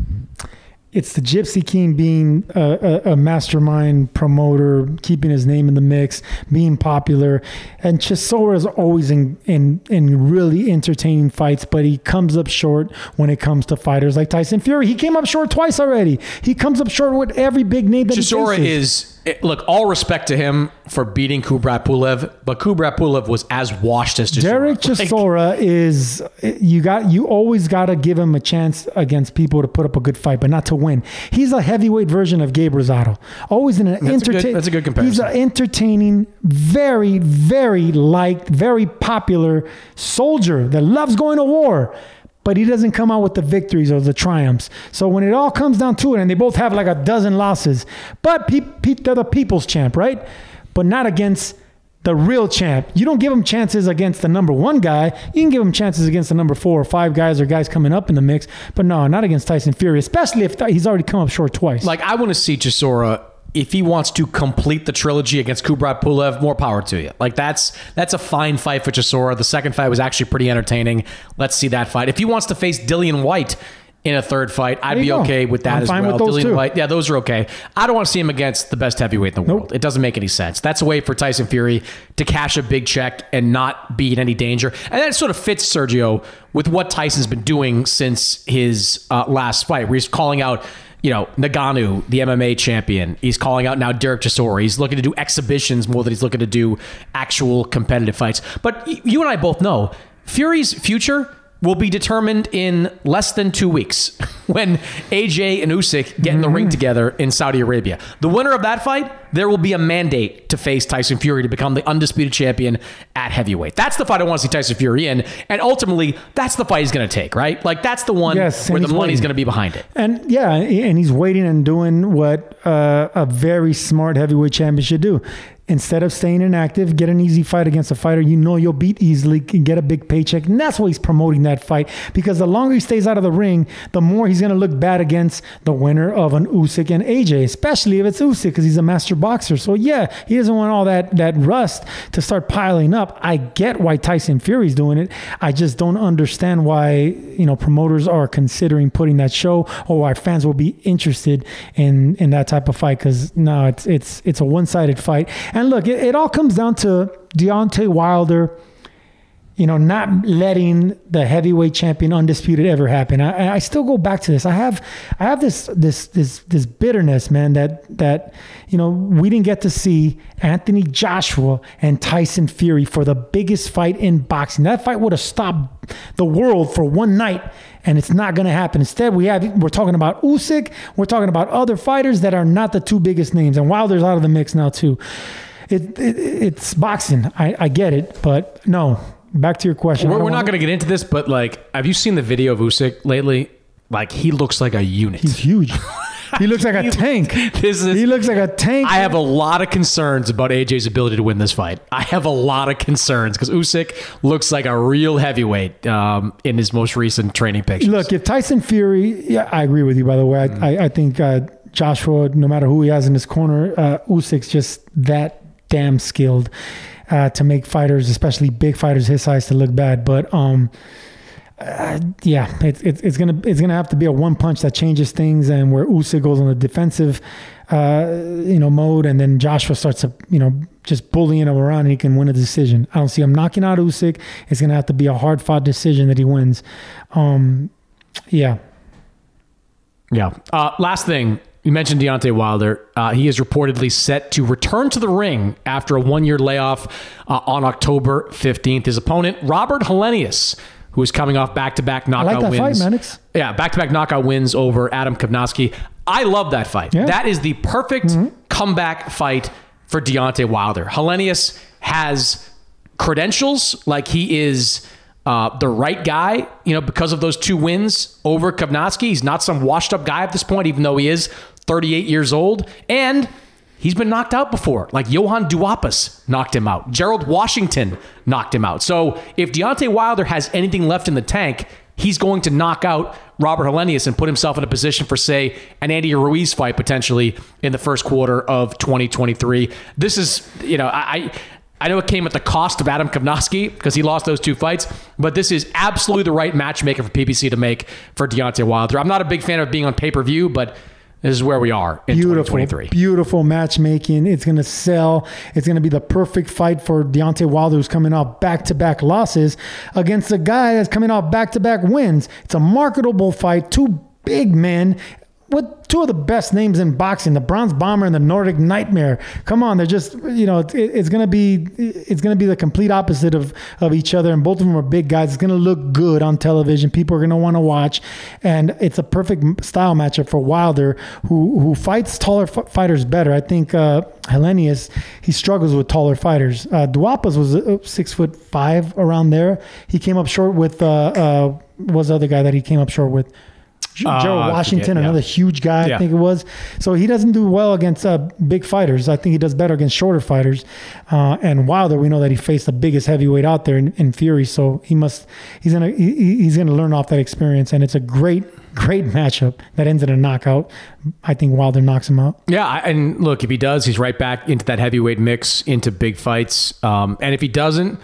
It's the Gypsy King being a, a, a mastermind promoter, keeping his name in the mix, being popular. And Chisora is always in, in, in really entertaining fights, but he comes up short when it comes to fighters like Tyson Fury. He came up short twice already. He comes up short with every big name that Chisora he faces. is... Look, all respect to him for beating Kubrat Pulev, but Kubrat Pulev was as washed as Chisora. Derek Chisora like, is you got you always got to give him a chance against people to put up a good fight, but not to win. He's a heavyweight version of Gabe Rosado. Always in an entertaining. That's a good comparison. He's an entertaining, very, very liked, very popular soldier that loves going to war. But he doesn't come out with the victories or the triumphs. So when it all comes down to it, and they both have like a dozen losses, but pe- pe- they're the people's champ, right? But not against the real champ. You don't give him chances against the number one guy. You can give him chances against the number four or five guys or guys coming up in the mix. But no, not against Tyson Fury, especially if th- he's already come up short twice. Like, I want to see Chisora, if he wants to complete the trilogy against Kubrat Pulev, more power to you. Like, that's that's a fine fight for Chisora. The second fight was actually pretty entertaining. Let's see that fight. If he wants to face Dillian White in a third fight, I'd be go. okay with that I'm as fine well. with those Dillian too. Whyte, yeah, those are okay. I don't want to see him against the best heavyweight in the Nope. world. It doesn't make any sense. That's a way for Tyson Fury to cash a big check and not be in any danger. And that sort of fits, Sergio, with what Tyson's been doing since his uh, last fight, where he's calling out, you know, Ngannou, the M M A champion. He's calling out now Derek Chisora. He's looking to do exhibitions more than he's looking to do actual competitive fights. But y- you and I both know Fury's future will be determined in less than two weeks when A J and Usyk get in the ring together in Saudi Arabia. The winner of that fight, there will be a mandate to face Tyson Fury to become the undisputed champion at heavyweight. That's the fight I want to see Tyson Fury in, and ultimately, that's the fight he's going to take, right? Like, that's the one Yes, where and the he's money's waiting. going to be behind it. And yeah, and he's waiting and doing what uh, a very smart heavyweight champion should do. Instead of staying inactive, get an easy fight against a fighter you know you'll beat easily, can get a big paycheck. And that's why he's promoting that fight. Because the longer he stays out of the ring, the more he's going to look bad against the winner of an Usyk and A J, especially if it's Usyk because he's a master boxer. So yeah, he doesn't want all that, that rust to start piling up. I get why Tyson Fury's doing it. I just don't understand why, you know, promoters are considering putting that show, or why fans will be interested in, in that type of fight. Because no, it's, it's, it's a one-sided fight. And look, it, it all comes down to Deontay Wilder, you know, not letting the heavyweight champion undisputed ever happen. I, I still go back to this. I have, I have this, this, this, this bitterness, man, that, that, you know, we didn't get to see Anthony Joshua and Tyson Fury for the biggest fight in boxing. That fight would have stopped the world for one night, and it's not going to happen. Instead, we have, we're talking about Usyk. We're talking about other fighters that are not the two biggest names, and Wilder's out of the mix now too. It, it it's boxing. I, I get it, but no. Back to your question. We're, we're not going to get into this, but like, have you seen the video of Usyk lately? Like, he looks like a unit. He's huge. He looks like a tank. This is, he looks like a tank. I have a lot of concerns about A J's ability to win this fight. I have a lot of concerns because Usyk looks like a real heavyweight um, in his most recent training pictures. Look, if Tyson Fury, yeah, I agree with you, by the way. I, Mm. I, I think uh, Joshua, no matter who he has in his corner, uh, Usyk's just that damn skilled uh, to make fighters, especially big fighters his size, to look bad. But um, uh, yeah, it, it, it's gonna it's gonna have to be a one punch that changes things, and where Usyk goes on the defensive, uh, you know, mode, and then Joshua starts to, you know, just bullying him around, and he can win a decision. I don't see him knocking out Usyk. It's gonna have to be a hard fought decision that he wins. Um, yeah. Yeah. Uh, last thing. You mentioned Deontay Wilder. Uh, he is reportedly set to return to the ring after a one-year layoff uh, on October fifteenth. His opponent, Robert Helenius, who is coming off back-to-back knockout I like that wins. fight, man. It's- Yeah, back-to-back knockout wins over Adam Kovnowski. I love that fight. Yeah. That is the perfect mm-hmm. comeback fight for Deontay Wilder. Helenius has credentials, like he is uh, the right guy, you know, because of those two wins over Kovnowski. He's not some washed-up guy at this point, even though he is thirty-eight years old. And he's been knocked out before. Like Johann Duhaupas knocked him out. Gerald Washington knocked him out. So if Deontay Wilder has anything left in the tank, he's going to knock out Robert Helenius and put himself in a position for, say, an Andy Ruiz fight potentially in the first quarter of twenty twenty-three. This is, you know, I... I know it came at the cost of Adam Kovnowski because he lost those two fights, but this is absolutely the right matchmaker for P B C to make for Deontay Wilder. I'm not a big fan of being on pay-per-view, but this is where we are in beautiful, twenty twenty-three. Beautiful matchmaking. It's going to sell. It's going to be the perfect fight for Deontay Wilder, who's coming off back-to-back losses against a guy that's coming off back-to-back wins. It's a marketable fight. Two big men with two of the best names in boxing, the Bronze Bomber and the Nordic Nightmare. Come on, they're just, you know, it, it's gonna be, it's gonna be the complete opposite of of each other, and both of them are big guys. It's gonna look good on television. People are gonna want to watch, and it's a perfect style matchup for Wilder, who who fights taller f- fighters better. I think uh, Helenius, he struggles with taller fighters. Uh, Duhaupas was uh, six foot five around there. He came up short with uh, uh, what was the other guy that he came up short with? Gerald uh, Washington, forget, yeah. another huge guy, yeah. I think it was. So he doesn't do well against uh, big fighters. I think he does better against shorter fighters. Uh, and Wilder, we know that he faced the biggest heavyweight out there in, in Fury. So he must, he's gonna, he, he's gonna learn off that experience. And it's a great, great matchup that ends in a knockout. I think Wilder knocks him out. Yeah, and look, if he does, he's right back into that heavyweight mix, into big fights. Um, and if he doesn't,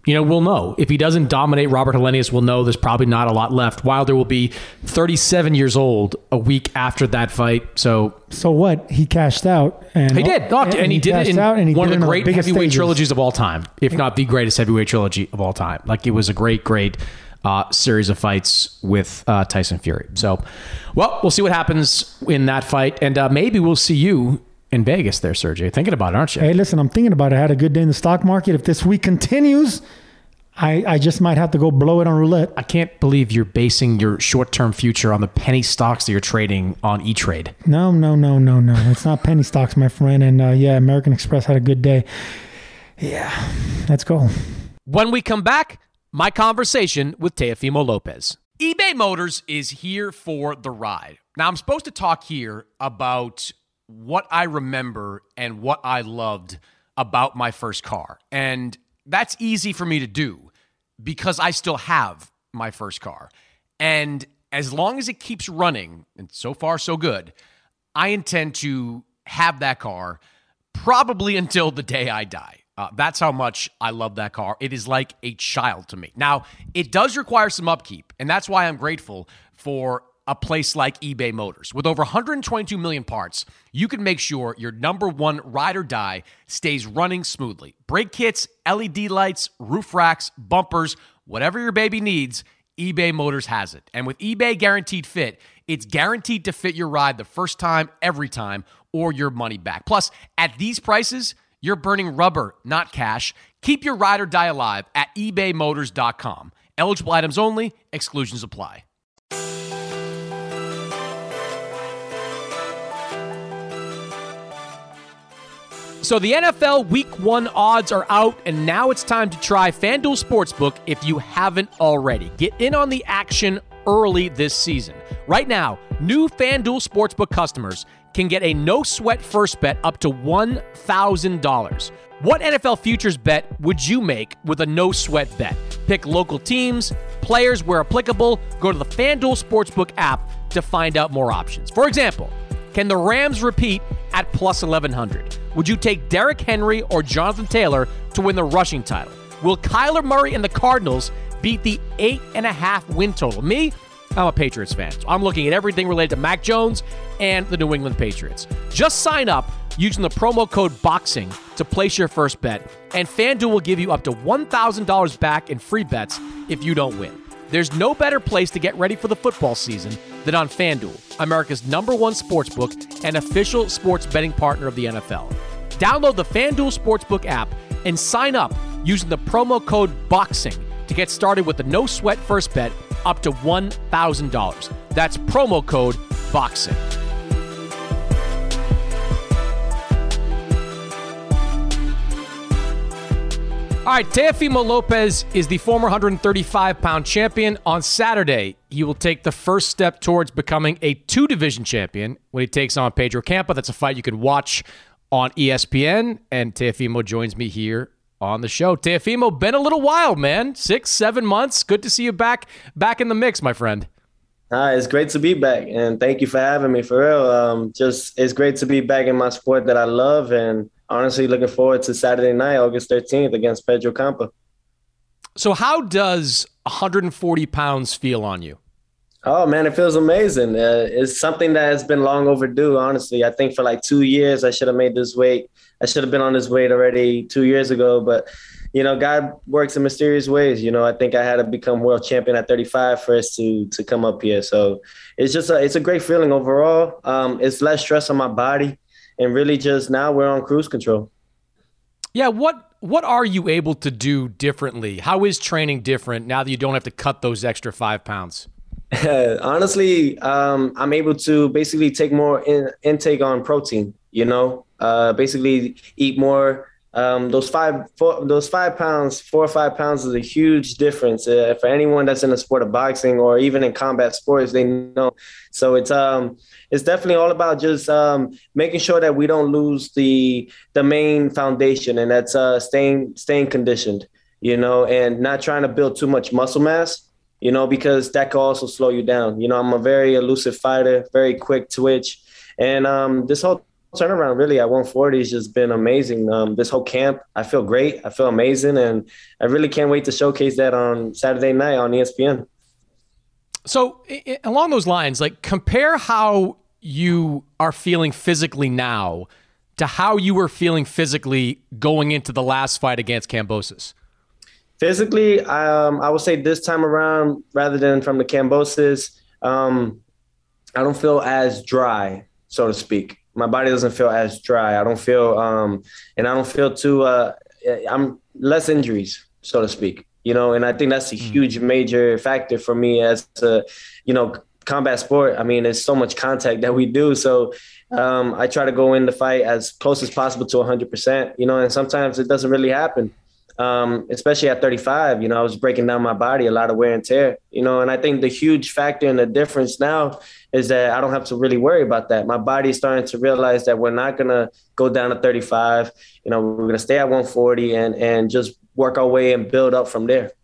you know, we'll know. If he doesn't dominate Robert Helenius, we'll know there's probably not a lot left. Wilder will be thirty-seven years old a week after that fight. So so what? He cashed out. And he did. Oh, and, and he, he did it in out and he one did of the great the heavyweight stages. trilogies of all time, if not the greatest heavyweight trilogy of all time. Like, it was a great, great uh, series of fights with uh, Tyson Fury. So, well, we'll see what happens in that fight. And uh, maybe we'll see you in Vegas there, Sergey. Thinking about it, aren't you? Hey, listen, I'm thinking about it. I had a good day in the stock market. If this week continues, I, I just might have to go blow it on roulette. I can't believe you're basing your short-term future on the penny stocks that you're trading on E-Trade. No, no, no, no, no. It's not penny stocks, my friend. And uh, yeah, American Express had a good day. Yeah, let's go. When we come back, my conversation with Teofimo Lopez. eBay Motors is here for the ride. Now, I'm supposed to talk here about what I remember and what I loved about my first car. And that's easy for me to do because I still have my first car. And as long as it keeps running, and so far so good, I intend to have that car probably until the day I die. Uh, that's how much I love that car. It is like a child to me. Now, it does require some upkeep, and that's why I'm grateful for a place like eBay Motors. With over one hundred twenty-two million parts, you can make sure your number one ride or die stays running smoothly. Brake kits, L E D lights, roof racks, bumpers, whatever your baby needs, eBay Motors has it. And with eBay Guaranteed Fit, it's guaranteed to fit your ride the first time, every time, or your money back. Plus, at these prices, you're burning rubber, not cash. Keep your ride or die alive at ebay motors dot com. Eligible items only. Exclusions apply. So the N F L Week one odds are out, and now it's time to try FanDuel Sportsbook if you haven't already. Get in on the action early this season. Right now, new FanDuel Sportsbook customers can get a no-sweat first bet up to one thousand dollars. What N F L futures bet would you make with a no-sweat bet? Pick local teams, players where applicable. Go to the FanDuel Sportsbook app to find out more options. For example, can the Rams repeat at plus eleven hundred? Would you take Derrick Henry or Jonathan Taylor to win the rushing title? Will Kyler Murray and the Cardinals beat the eight and a half win total? Me, I'm a Patriots fan, so I'm looking at everything related to Mac Jones and the New England Patriots. Just sign up using the promo code BOXING to place your first bet, and FanDuel will give you up to one thousand dollars back in free bets if you don't win. There's no better place to get ready for the football season than on FanDuel, America's number one sportsbook and official sports betting partner of the N F L. Download the FanDuel Sportsbook app and sign up using the promo code BOXING to get started with the no-sweat first bet up to one thousand dollars. That's promo code BOXING. All right, Teofimo Lopez is the former one thirty-five pound champion. On Saturday, he will take the first step towards becoming a two-division champion when he takes on Pedro Campa. That's a fight you can watch on E S P N, and Teofimo joins me here on the show. Teofimo, been a little while, man. Six, seven months. Good to see you back back in the mix, my friend. Hi, it's great to be back, and thank you for having me, for real. Um, just it's great to be back in my sport that I love, and honestly looking forward to Saturday night, August thirteenth, against Pedro Campa. So how does one hundred forty pounds feel on you? Oh, man, it feels amazing. Uh, it's something that has been long overdue, honestly. I think for like two years, I should have made this weight. I should have been on this weight already two years ago. But, you know, God works in mysterious ways. You know, I think I had to become world champion at thirty-five for us to to come up here. So it's just a, it's a great feeling overall. Um, it's less stress on my body. And really just now we're on cruise control. Yeah, what what are you able to do differently? How is training different now that you don't have to cut those extra five pounds? Honestly, um, I'm able to basically take more in, intake on protein, you know, uh, basically eat more. Um, those five, four, those five pounds, four or five pounds is a huge difference uh, for anyone that's in the sport of boxing or even in combat sports. They know, so it's um, it's definitely all about just um, making sure that we don't lose the the main foundation, and that's uh, staying staying conditioned, you know, and not trying to build too much muscle mass, you know, because that can also slow you down. You know, I'm a very elusive fighter, very quick twitch, and um, this whole turnaround really at one forty has just been amazing. Um, this whole camp, I feel great. I feel amazing. And I really can't wait to showcase that on Saturday night on E S P N. So I- along those lines, like compare how you are feeling physically now to how you were feeling physically going into the last fight against Kambosos. Physically, um, I would say this time around, rather than from the Kambosos, um, I don't feel as dry, so to speak. My body doesn't feel as dry. I don't feel, um, and I don't feel too, uh, I'm less injuries, so to speak, you know, and I think that's a huge major factor for me as a, you know, combat sport. I mean, there's so much contact that we do. So um, I try to go in the fight as close as possible to one hundred percent, you know, and sometimes it doesn't really happen. Um, especially at thirty-five, you know, I was breaking down my body, a lot of wear and tear, you know, and I think the huge factor and the difference now is that I don't have to really worry about that. My body is starting to realize that we're not going to go down to thirty-five, you know, we're going to stay at one forty and, and just work our way and build up from there.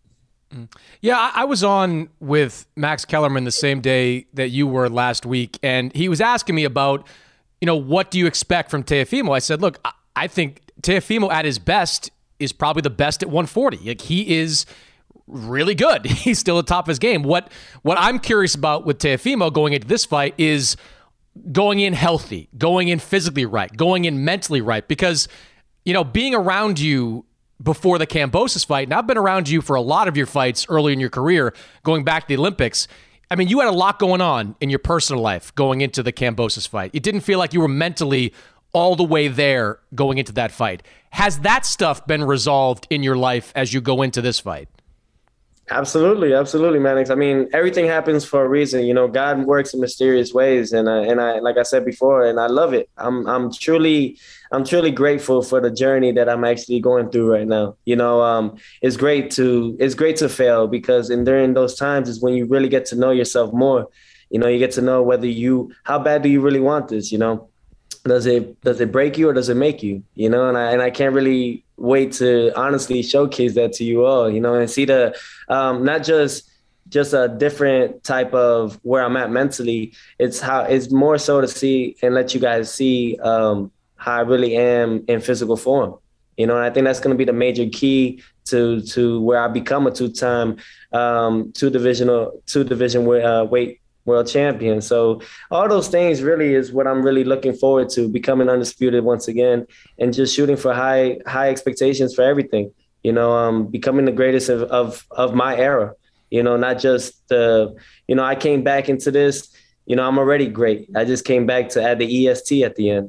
Yeah, I, I was on with Max Kellerman the same day that you were last week, and he was asking me about, you know, what do you expect from Teofimo? I said, look, I, I think Teofimo at his best is probably the best at one forty. Like, he is really good. He's still at the top of his game. What what I'm curious about with Teofimo going into this fight is going in healthy, going in physically right, going in mentally right. Because, you know, being around you before the Kambosos fight, and I've been around you for a lot of your fights early in your career, going back to the Olympics, I mean, you had a lot going on in your personal life going into the Kambosos fight. It didn't feel like you were mentally all the way there going into that fight. Has that stuff been resolved in your life as you go into this fight? Absolutely, absolutely, Mannix. I mean, everything happens for a reason. You know, God works in mysterious ways, and I, and I, like I said before, and I love it. I'm, I'm truly, I'm truly grateful for the journey that I'm actually going through right now. You know, um, it's great to, it's great to fail, because in during those times is when you really get to know yourself more. You know, you get to know whether you, how bad do you really want this? You know, does it, does it break you or does it make you? You know, and I, and I can't really wait to honestly showcase that to you all, you know, and see the, um, not just, just a different type of where I'm at mentally. It's how, it's more so to see and let you guys see um, how I really am in physical form, you know, and I think that's going to be the major key to, to where I become a two-time, um, two divisional, two division uh, weight world champion. So all those things really is what I'm really looking forward to, becoming undisputed once again, and just shooting for high, high expectations for everything, you know, um, becoming the greatest of, of, of my era, you know, not just the, you know, I came back into this, you know, I'm already great. I just came back to add the E S T at the end.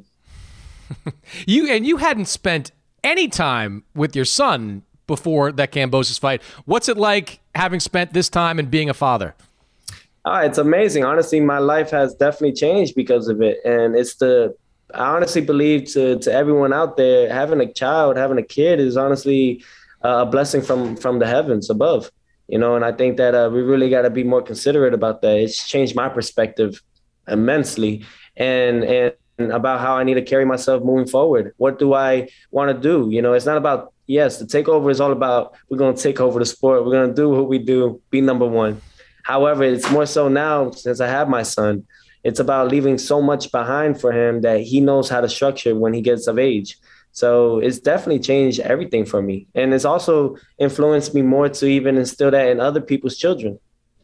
you, and you hadn't spent any time with your son before that Kambosos fight. What's it like having spent this time and being a father? Oh, it's amazing. Honestly, my life has definitely changed because of it. And it's the, I honestly believe to, to everyone out there, having a child, having a kid is honestly a blessing from, from the heavens above, you know? And I think that uh, we really got to be more considerate about that. It's changed my perspective immensely and, and about how I need to carry myself moving forward. What do I want to do? You know, it's not about, yes, the takeover is all about, we're going to take over the sport. We're going to do what we do, be number one. However, it's more so now since I have my son, it's about leaving so much behind for him that he knows how to structure when he gets of age. So it's definitely changed everything for me. And it's also influenced me more to even instill that in other people's children.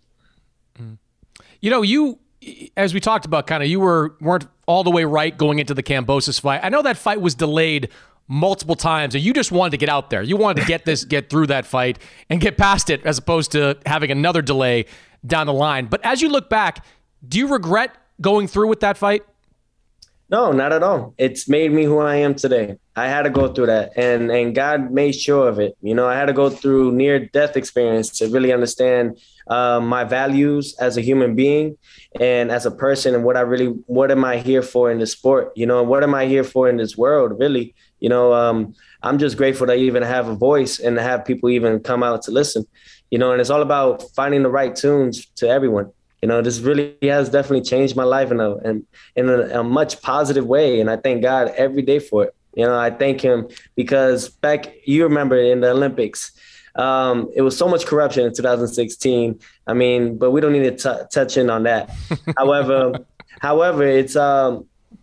You know, you, as we talked about, kind of, you were, weren't all the way right going into the Kambosos fight. I know that fight was delayed multiple times, and you just wanted to get out there. You wanted to get this, get through that fight and get past it, as opposed to having another delay down the line. But as you look back, do you regret going through with that fight? No, not at all. It's made me who I am today. I had to go through that, and and God made sure of it. You know, I had to go through near-death experience to really understand uh, my values as a human being and as a person, and what I really, what am I here for in the sport? You know, what am I here for in this world, really? You know, um, I'm just grateful to even have a voice and to have people even come out to listen. You know, and it's all about finding the right tunes to everyone. You know, this really has definitely changed my life in a, in, in a, a much positive way. And I thank God every day for it. You know, I thank him because back, you remember in the Olympics, um, it was so much corruption in two thousand sixteen. I mean, but we don't need to t- touch in on that. however, however, it's, um,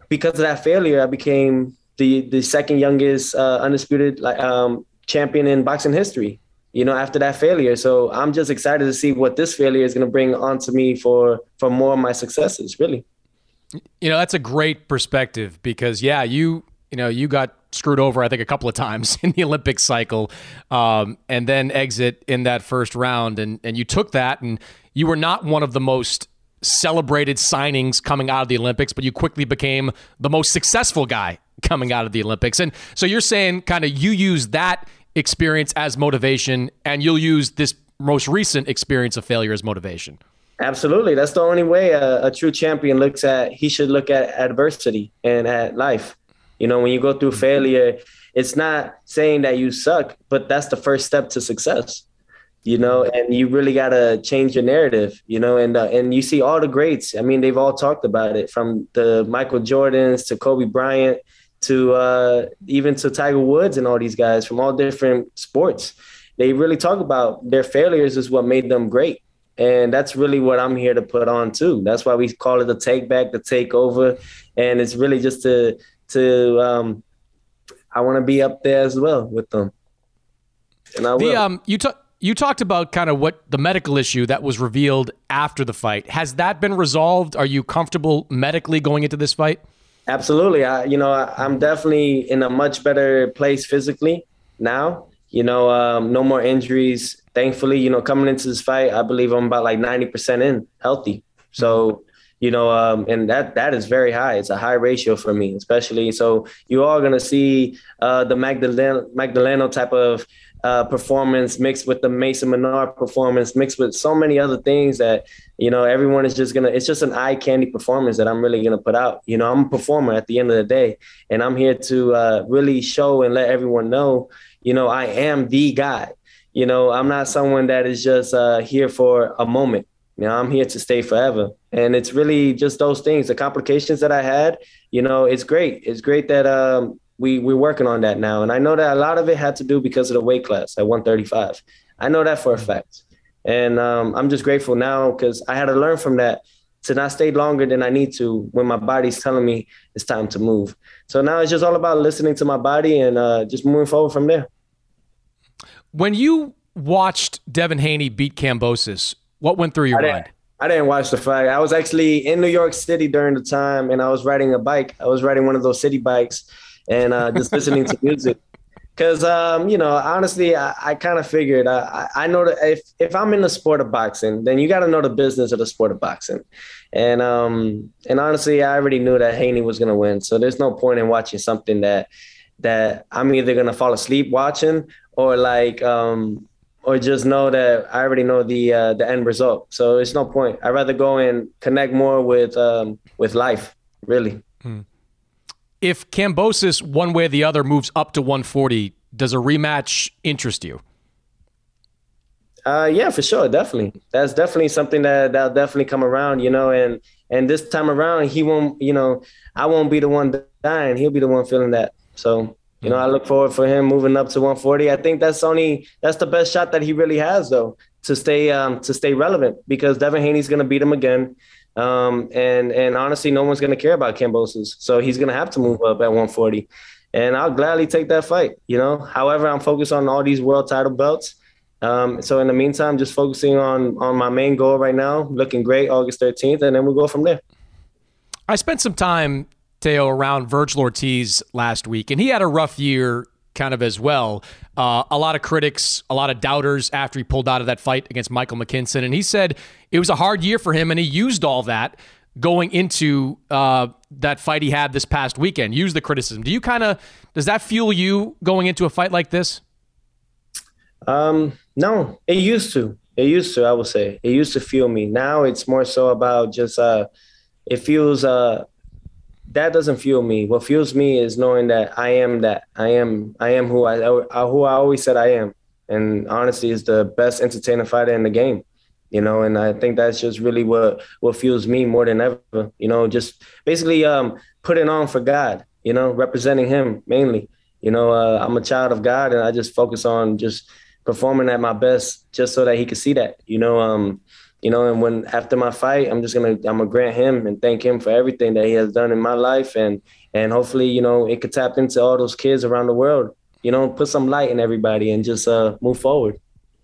because of that failure, I became the the second youngest uh, undisputed like um, champion in boxing history. You know, after that failure. So I'm just excited to see what this failure is going to bring onto me for for more of my successes. Really. You know, that's a great perspective because, yeah, you you know, you got screwed over, I think, a couple of times in the Olympic cycle, um, and then exit in that first round. And, and you took that, and you were not one of the most celebrated signings coming out of the Olympics, but you quickly became the most successful guy coming out of the Olympics. And so you're saying kind of you use that experience as motivation, and you'll use this most recent experience of failure as motivation. Absolutely. That's the only way a, a true champion looks at, he should look at adversity and at life. You know, when you go through failure, it's not saying that you suck, but that's the first step to success, you know, and you really got to change your narrative, you know, and, uh, and you see all the greats. I mean, they've all talked about it, from the Michael Jordans to Kobe Bryant to uh, even to Tiger Woods and all these guys from all different sports. They really talk about their failures is what made them great. And that's really what I'm here to put on too. That's why we call it the take back, the takeover. And it's really just to, to um, I want to be up there as well with them. And I will. The, um, you, ta- you talked about kind of what the medical issue that was revealed after the fight. Has that been resolved? Are you comfortable medically going into this fight? Absolutely. I, you know, I, I'm definitely in a much better place physically now. You know, um, no more injuries. Thankfully, you know, coming into this fight, I believe I'm about like ninety percent in healthy. So, you know, um, and that that is very high. It's a high ratio for me, especially. So you are going to see uh, the Magdaleno, Magdaleno type of uh, performance mixed with the Mason Menard performance, mixed with so many other things that, you know, everyone is just going to, it's just an eye candy performance that I'm really going to put out. You know, I'm a performer at the end of the day, and I'm here to uh, really show and let everyone know, you know, I am the guy. You know, I'm not someone that is just uh, here for a moment. You know, I'm here to stay forever. And it's really just those things, the complications that I had, you know, it's great. It's great that um, we, we're working on that now. And I know that a lot of it had to do because of the weight class at one thirty-five. I know that for a fact. And um, I'm just grateful now because I had to learn from that to not stay longer than I need to when my body's telling me it's time to move. So now it's just all about listening to my body and uh, just moving forward from there. When you watched Devin Haney beat Kambosos, what went through your I mind? I didn't watch the fight. I was actually in New York City during the time, and I was riding a bike. I was riding one of those city bikes and uh, just listening to music. Because, um, you know, honestly, I, I kind of figured, uh, I, I know that if, if I'm in the sport of boxing, then you got to know the business of the sport of boxing. And um, and honestly, I already knew that Haney was going to win. So there's no point in watching something that that I'm either going to fall asleep watching or like, um, or just know that I already know the uh, the end result. So it's no point. I'd rather go and connect more with um, with life, really. Hmm. If Kambosos, one way or the other, moves up to one forty, does a rematch interest you? Uh, yeah, for sure, definitely. That's definitely something that that'll definitely come around, you know. And and this time around, he won't, you know, I won't be the one dying. He'll be the one feeling that. So. You know, I look forward for him moving up to one forty. I think that's only that's the best shot that he really has, though, to stay um, to stay relevant, because Devin Haney's going to beat him again, um, and and honestly, no one's going to care about Kambosos, so he's going to have to move up at one forty, and I'll gladly take that fight. You know, however, I'm focused on all these world title belts. Um, so in the meantime, just focusing on on my main goal right now, looking great August thirteenth, and then we'll go from there. I spent some time, Teo, around Virgil Ortiz last week, and he had a rough year kind of as well. Uh, a lot of critics, a lot of doubters after he pulled out of that fight against Michael McKinson, and he said it was a hard year for him, and he used all that going into uh, that fight he had this past weekend. Use the criticism. Do you kind of, does that fuel you going into a fight like this? Um, no, it used to. It used to, I would say. It used to fuel me. Now it's more so about just, uh, it feels, uh, that doesn't fuel me. What fuels me is knowing that I am that. I am I am who I who I always said I am. And honestly, is the best entertainer fighter in the game. You know, and I think that's just really what what fuels me more than ever. You know, just basically um, putting on for God, you know, representing him mainly. You know, uh, I'm a child of God, and I just focus on just performing at my best just so that he could see that, you know. Um, you know, and when after my fight, I'm just gonna I'm gonna grant him and thank him for everything that he has done in my life, and and hopefully, you know, it could tap into all those kids around the world, you know, put some light in everybody and just uh, move forward.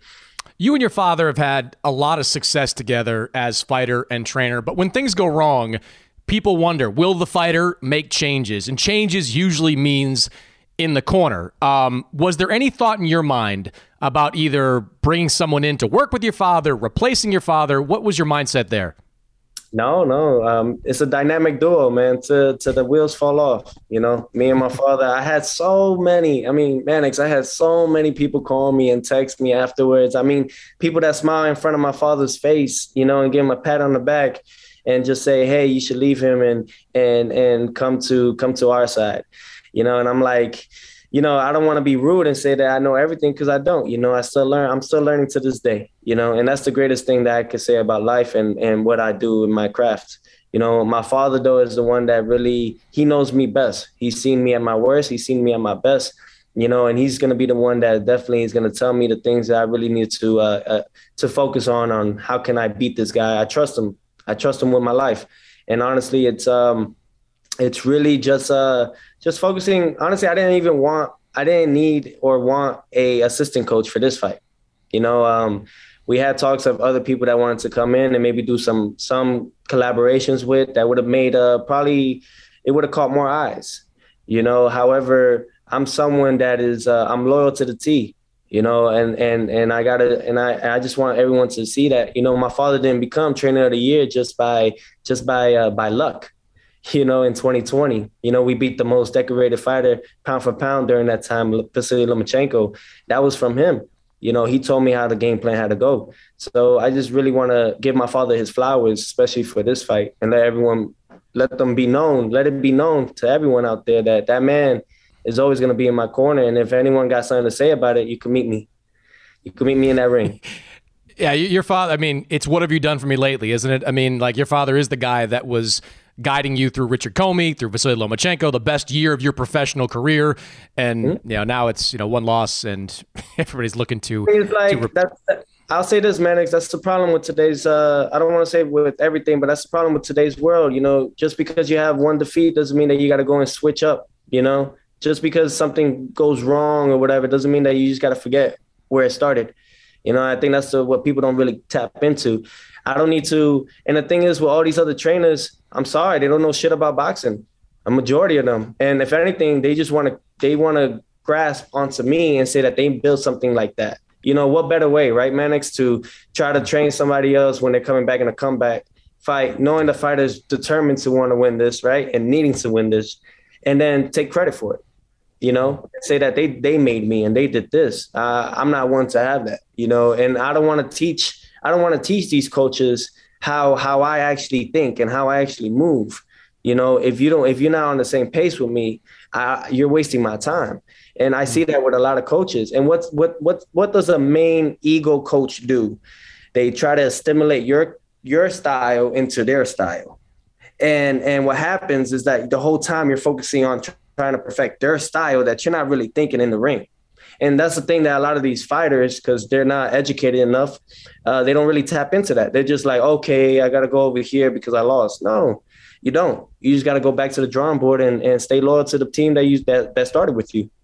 You and your father have had a lot of success together as fighter and trainer, but when things go wrong, people wonder, will the fighter make changes? And changes usually means in the corner. Um, was there any thought in your mind about either bringing someone in to work with your father, replacing your father? What was your mindset there? No, no. Um, it's a dynamic duo, man, to, to the wheels fall off. You know, me and my father, I had so many, I mean, Mannix, I had so many people call me and text me afterwards. I mean, people that smile in front of my father's face, you know, and give him a pat on the back and just say, hey, you should leave him and, and, and come to, come to our side. You know, and I'm like, you know, I don't want to be rude and say that I know everything, because I don't. You know, I still learn. I'm still learning to this day, you know, and that's the greatest thing that I could say about life and, and what I do in my craft. You know, my father, though, is the one that really, he knows me best. He's seen me at my worst. He's seen me at my best, you know, and he's going to be the one that definitely is going to tell me the things that I really need to uh, uh, to focus on, on how can I beat this guy. I trust him. I trust him with my life. And honestly, it's um, it's really just uh, just focusing. Honestly, I didn't even want, I didn't need or want a assistant coach for this fight. You know, um, we had talks of other people that wanted to come in and maybe do some some collaborations with that would have made uh, probably, it would have caught more eyes. You know, however, I'm someone that is, uh, I'm loyal to the T. You know, and and and I gotta, and I I just want everyone to see that. You know, my father didn't become trainer of the year just by just by uh, by luck. You know, in twenty twenty, you know, we beat the most decorated fighter pound for pound during that time, Vasily Lomachenko. That was from him. You know, he told me how the game plan had to go. So I just really want to give my father his flowers, especially for this fight, and let everyone, let them be known, let it be known to everyone out there that that man is always going to be in my corner. And if anyone got something to say about it, you can meet me. You can meet me in that ring. Yeah, your father, I mean, it's what have you done for me lately, isn't it? I mean, like, your father is the guy that was guiding you through Richard Comey, through Vasily Lomachenko, the best year of your professional career. And, mm-hmm. you know, now it's, you know, one loss and everybody's looking to. It's like, to that's, I'll say this, Mannix, that's the problem with today's, uh, I don't want to say with everything, but that's the problem with today's world. You know, just because you have one defeat doesn't mean that you got to go and switch up, you know, just because something goes wrong or whatever doesn't mean that you just got to forget where it started. You know, I think that's the, what people don't really tap into. I don't need to. And the thing is, with all these other trainers, I'm sorry, they don't know shit about boxing. A majority of them. And if anything, they just want to, they want to grasp onto me and say that they built something like that. You know, what better way, right, Mannix, to try to train somebody else when they're coming back in a comeback fight, knowing the fighter's determined to want to win this, right, and needing to win this, and then take credit for it. You know, say that they they made me and they did this. Uh, I'm not one to have that, you know, and I don't want to teach. I don't want to teach these coaches how how I actually think and how I actually move. You know, if you don't, if you're not on the same pace with me, I, you're wasting my time. And I see that with a lot of coaches. And what's what what what does a main ego coach do? They try to stimulate your your style into their style. And and what happens is that the whole time you're focusing on trying to perfect their style that you're not really thinking in the ring. And that's the thing that a lot of these fighters, because they're not educated enough, uh, they don't really tap into that. They're just like, okay, I got to go over here because I lost. No, you don't. You just got to go back to the drawing board and, and stay loyal to the team that you that, that started with you.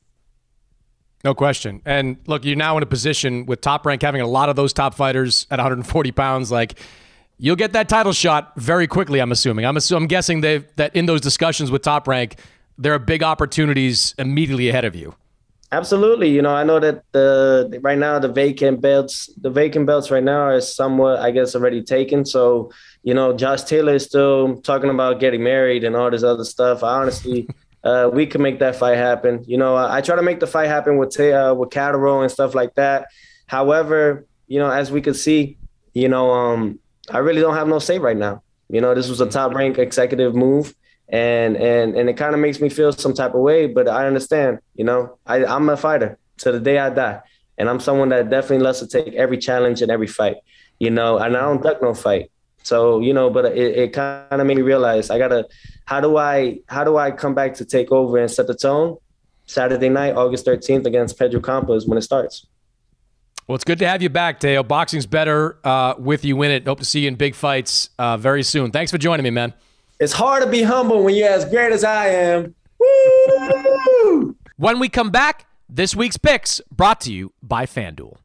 No question. And look, you're now in a position with Top Rank having a lot of those top fighters at one hundred forty pounds. Like, you'll get that title shot very quickly, I'm assuming. I'm, assu- I'm guessing they that in those discussions with Top Rank, there are big opportunities immediately ahead of you. Absolutely. You know, I know that the right now the vacant belts, the vacant belts right now are somewhat, I guess, already taken. So, you know, Josh Taylor is still talking about getting married and all this other stuff. I honestly, uh, we can make that fight happen. You know, I, I try to make the fight happen with uh, with Catterall and stuff like that. However, you know, as we could see, you know, um, I really don't have no say right now. You know, this was a Top Rank executive move. And and and it kind of makes me feel some type of way, but I understand, you know, I, I'm a fighter to the day I die. And I'm someone that definitely loves to take every challenge and every fight, you know, and I don't duck no fight. So, you know, but it, it kind of made me realize I got to, how do I, how do I come back to take over and set the tone? Saturday night, August thirteenth against Pedro Campos when it starts. Well, it's good to have you back, Teo. Boxing's better uh, with you in it. Hope to see you in big fights uh, very soon. Thanks for joining me, man. It's hard to be humble when you're as great as I am. Woo! When we come back, this week's picks brought to you by FanDuel.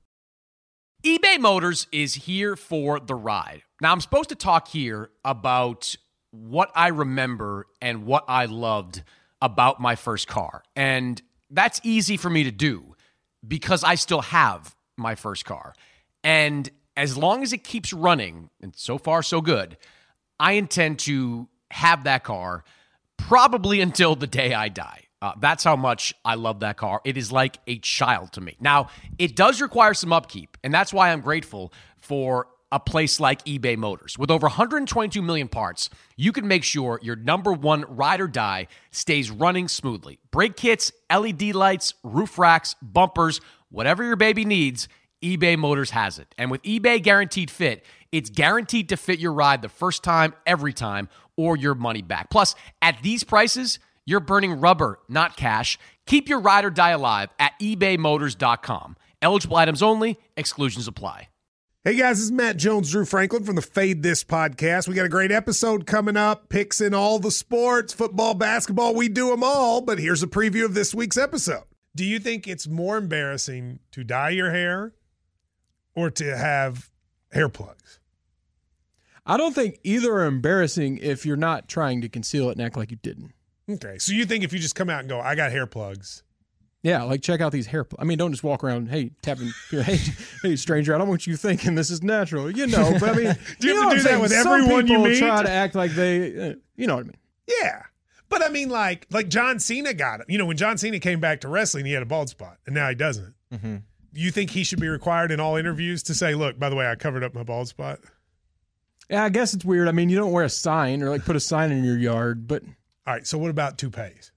eBay Motors is here for the ride. Now, I'm supposed to talk here about what I remember and what I loved about my first car. And that's easy for me to do because I still have my first car. And as long as it keeps running, and so far so good, I intend to have that car probably until the day I die. Uh, that's how much I love that car. It is like a child to me. Now, it does require some upkeep, and that's why I'm grateful for a place like eBay Motors. With over one hundred twenty-two million parts, you can make sure your number one ride or die stays running smoothly. Brake kits, L E D lights, roof racks, bumpers, whatever your baby needs, eBay Motors has it. And with eBay Guaranteed Fit, it's guaranteed to fit your ride the first time, every time, or your money back. Plus, at these prices, you're burning rubber, not cash. Keep your ride or die alive at ebay motors dot com. Eligible items only. Exclusions apply. Hey guys, this is Matt Jones, Drew Franklin from the Fade This podcast. We got a great episode coming up, picks in all the sports, football, basketball, we do them all, but here's a preview of this week's episode. Do you think it's more embarrassing to dye your hair or to have hair plugs? I don't think either are embarrassing if you're not trying to conceal it and act like you didn't. Okay, so you think if you just come out and go, I got hair plugs. Yeah, like check out these hair plugs. I mean, don't just walk around, hey, tapping, hey, hey, stranger, I don't want you thinking this is natural. You know, but I mean, do you, you have know to do that with Some everyone you people meet? try to act like they, uh, you know what I mean? Yeah, but I mean, like, like John Cena got it. You know, when John Cena came back to wrestling, he had a bald spot, and now he doesn't. Mm-hmm. You think he should be required in all interviews to say, look, by the way, I covered up my bald spot? Yeah, I guess it's weird. I mean, you don't wear a sign or like put a sign in your yard, but. All right, so what about toupees?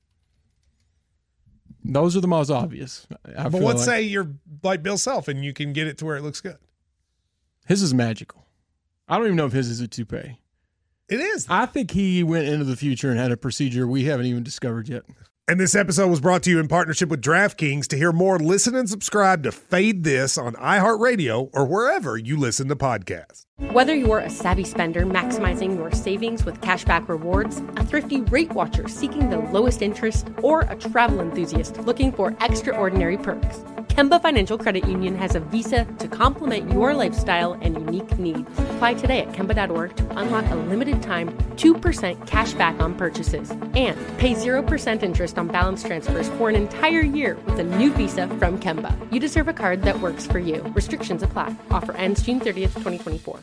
Those are the most obvious. I but feel let's like. say you're like Bill Self and you can get it to where it looks good. His is magical. I don't even know if his is a toupee. It is. I think he went into the future and had a procedure we haven't even discovered yet. And this episode was brought to you in partnership with DraftKings. To hear more, listen and subscribe to Fade This on iHeartRadio or wherever you listen to podcasts. Whether you're a savvy spender maximizing your savings with cashback rewards, a thrifty rate watcher seeking the lowest interest, or a travel enthusiast looking for extraordinary perks, Kemba Financial Credit Union has a visa to complement your lifestyle and unique needs. Apply today at Kemba dot org to unlock a limited-time two percent cash back on purchases and pay zero percent interest on balance transfers for an entire year with a new visa from Kemba. You deserve a card that works for you. Restrictions apply. Offer ends June thirtieth, twenty twenty-four.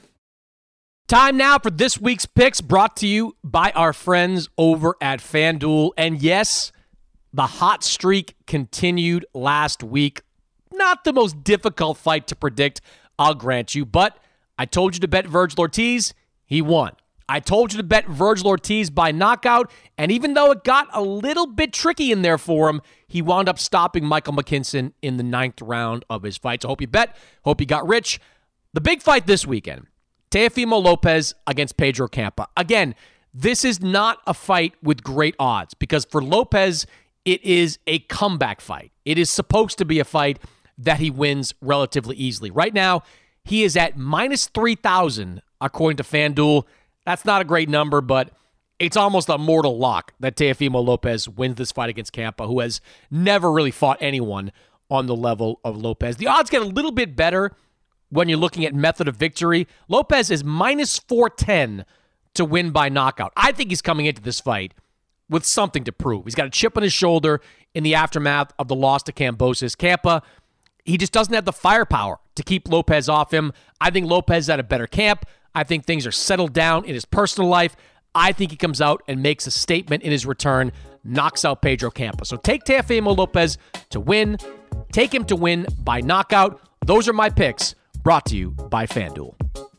Time now for this week's picks brought to you by our friends over at FanDuel. And yes, the hot streak continued last week. Not the most difficult fight to predict, I'll grant you, but I told you to bet Virgil Ortiz, he won. I told you to bet Virgil Ortiz by knockout, and even though it got a little bit tricky in there for him, he wound up stopping Michael McKinson in the ninth round of his fight. So hope you bet, hope you got rich. The big fight this weekend, Teofimo Lopez against Pedro Campa. Again, this is not a fight with great odds because for Lopez, it is a comeback fight. It is supposed to be a fight that he wins relatively easily. Right now, he is at minus three thousand according to FanDuel. That's not a great number, but it's almost a mortal lock that Teofimo Lopez wins this fight against Campa, who has never really fought anyone on the level of Lopez. The odds get a little bit better when you're looking at method of victory. Lopez is minus four ten to win by knockout. I think he's coming into this fight with something to prove. He's got a chip on his shoulder in the aftermath of the loss to Kambosos. Campa, he just doesn't have the firepower to keep Lopez off him. I think Lopez is at a better camp. I think things are settled down in his personal life. I think he comes out and makes a statement in his return, knocks out Pedro Campa. So take Teofimo Lopez to win. Take him to win by knockout. Those are my picks, brought to you by FanDuel.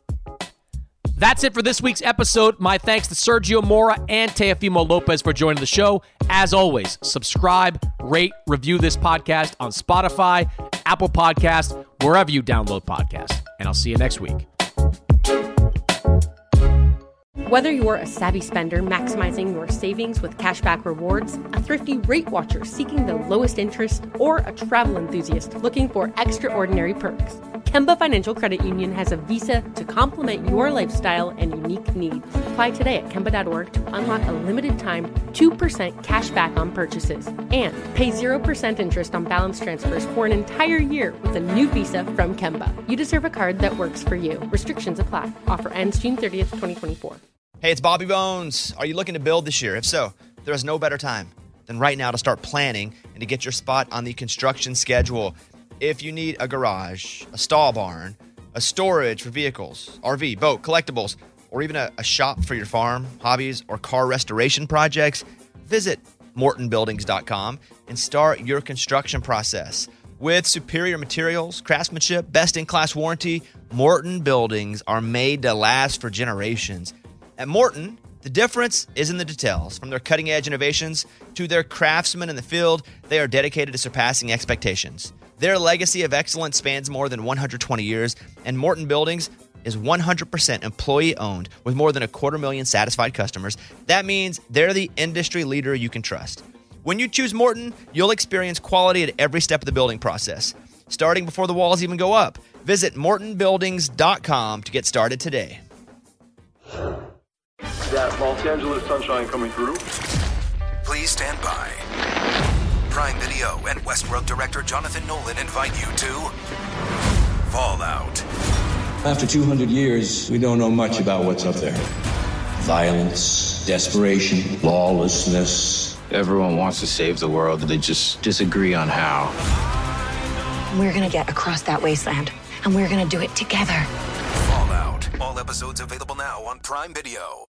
That's it for this week's episode. My thanks to Sergio Mora and Teofimo Lopez for joining the show. As always, subscribe, rate, review this podcast on Spotify, Apple Podcasts, wherever you download podcasts. And I'll see you next week. Whether you're a savvy spender maximizing your savings with cashback rewards, a thrifty rate watcher seeking the lowest interest, or a travel enthusiast looking for extraordinary perks, Kemba Financial Credit Union has a visa to complement your lifestyle and unique needs. Apply today at Kemba dot org to unlock a limited-time two percent cash back on purchases and pay zero percent interest on balance transfers for an entire year with a new visa from Kemba. You deserve a card that works for you. Restrictions apply. Offer ends June thirtieth, twenty twenty-four. Hey, it's Bobby Bones. Are you looking to build this year? If so, there is no better time than right now to start planning and to get your spot on the construction schedule. If you need a garage, a stall barn, a storage for vehicles, R V, boat, collectibles, or even a, a shop for your farm, hobbies, or car restoration projects, visit Morton Buildings dot com and start your construction process. With superior materials, craftsmanship, best-in-class warranty, Morton Buildings are made to last for generations. At Morton, the difference is in the details. From their cutting-edge innovations to their craftsmen in the field, they are dedicated to surpassing expectations. Their legacy of excellence spans more than one hundred twenty years, and Morton Buildings is one hundred percent employee-owned with more than a quarter million satisfied customers. That means they're the industry leader you can trust. When you choose Morton, you'll experience quality at every step of the building process, starting before the walls even go up. Visit Morton Buildings dot com to get started today. That Los Angeles sunshine coming through. Please stand by. Prime Video and Westworld director Jonathan Nolan invite you to Fallout. After two hundred years, we don't know much about what's up there. Violence, desperation, lawlessness. Everyone wants to save the world, they just disagree on how. We're gonna get across that wasteland, and we're gonna do it together. Fallout. All episodes available now on Prime Video.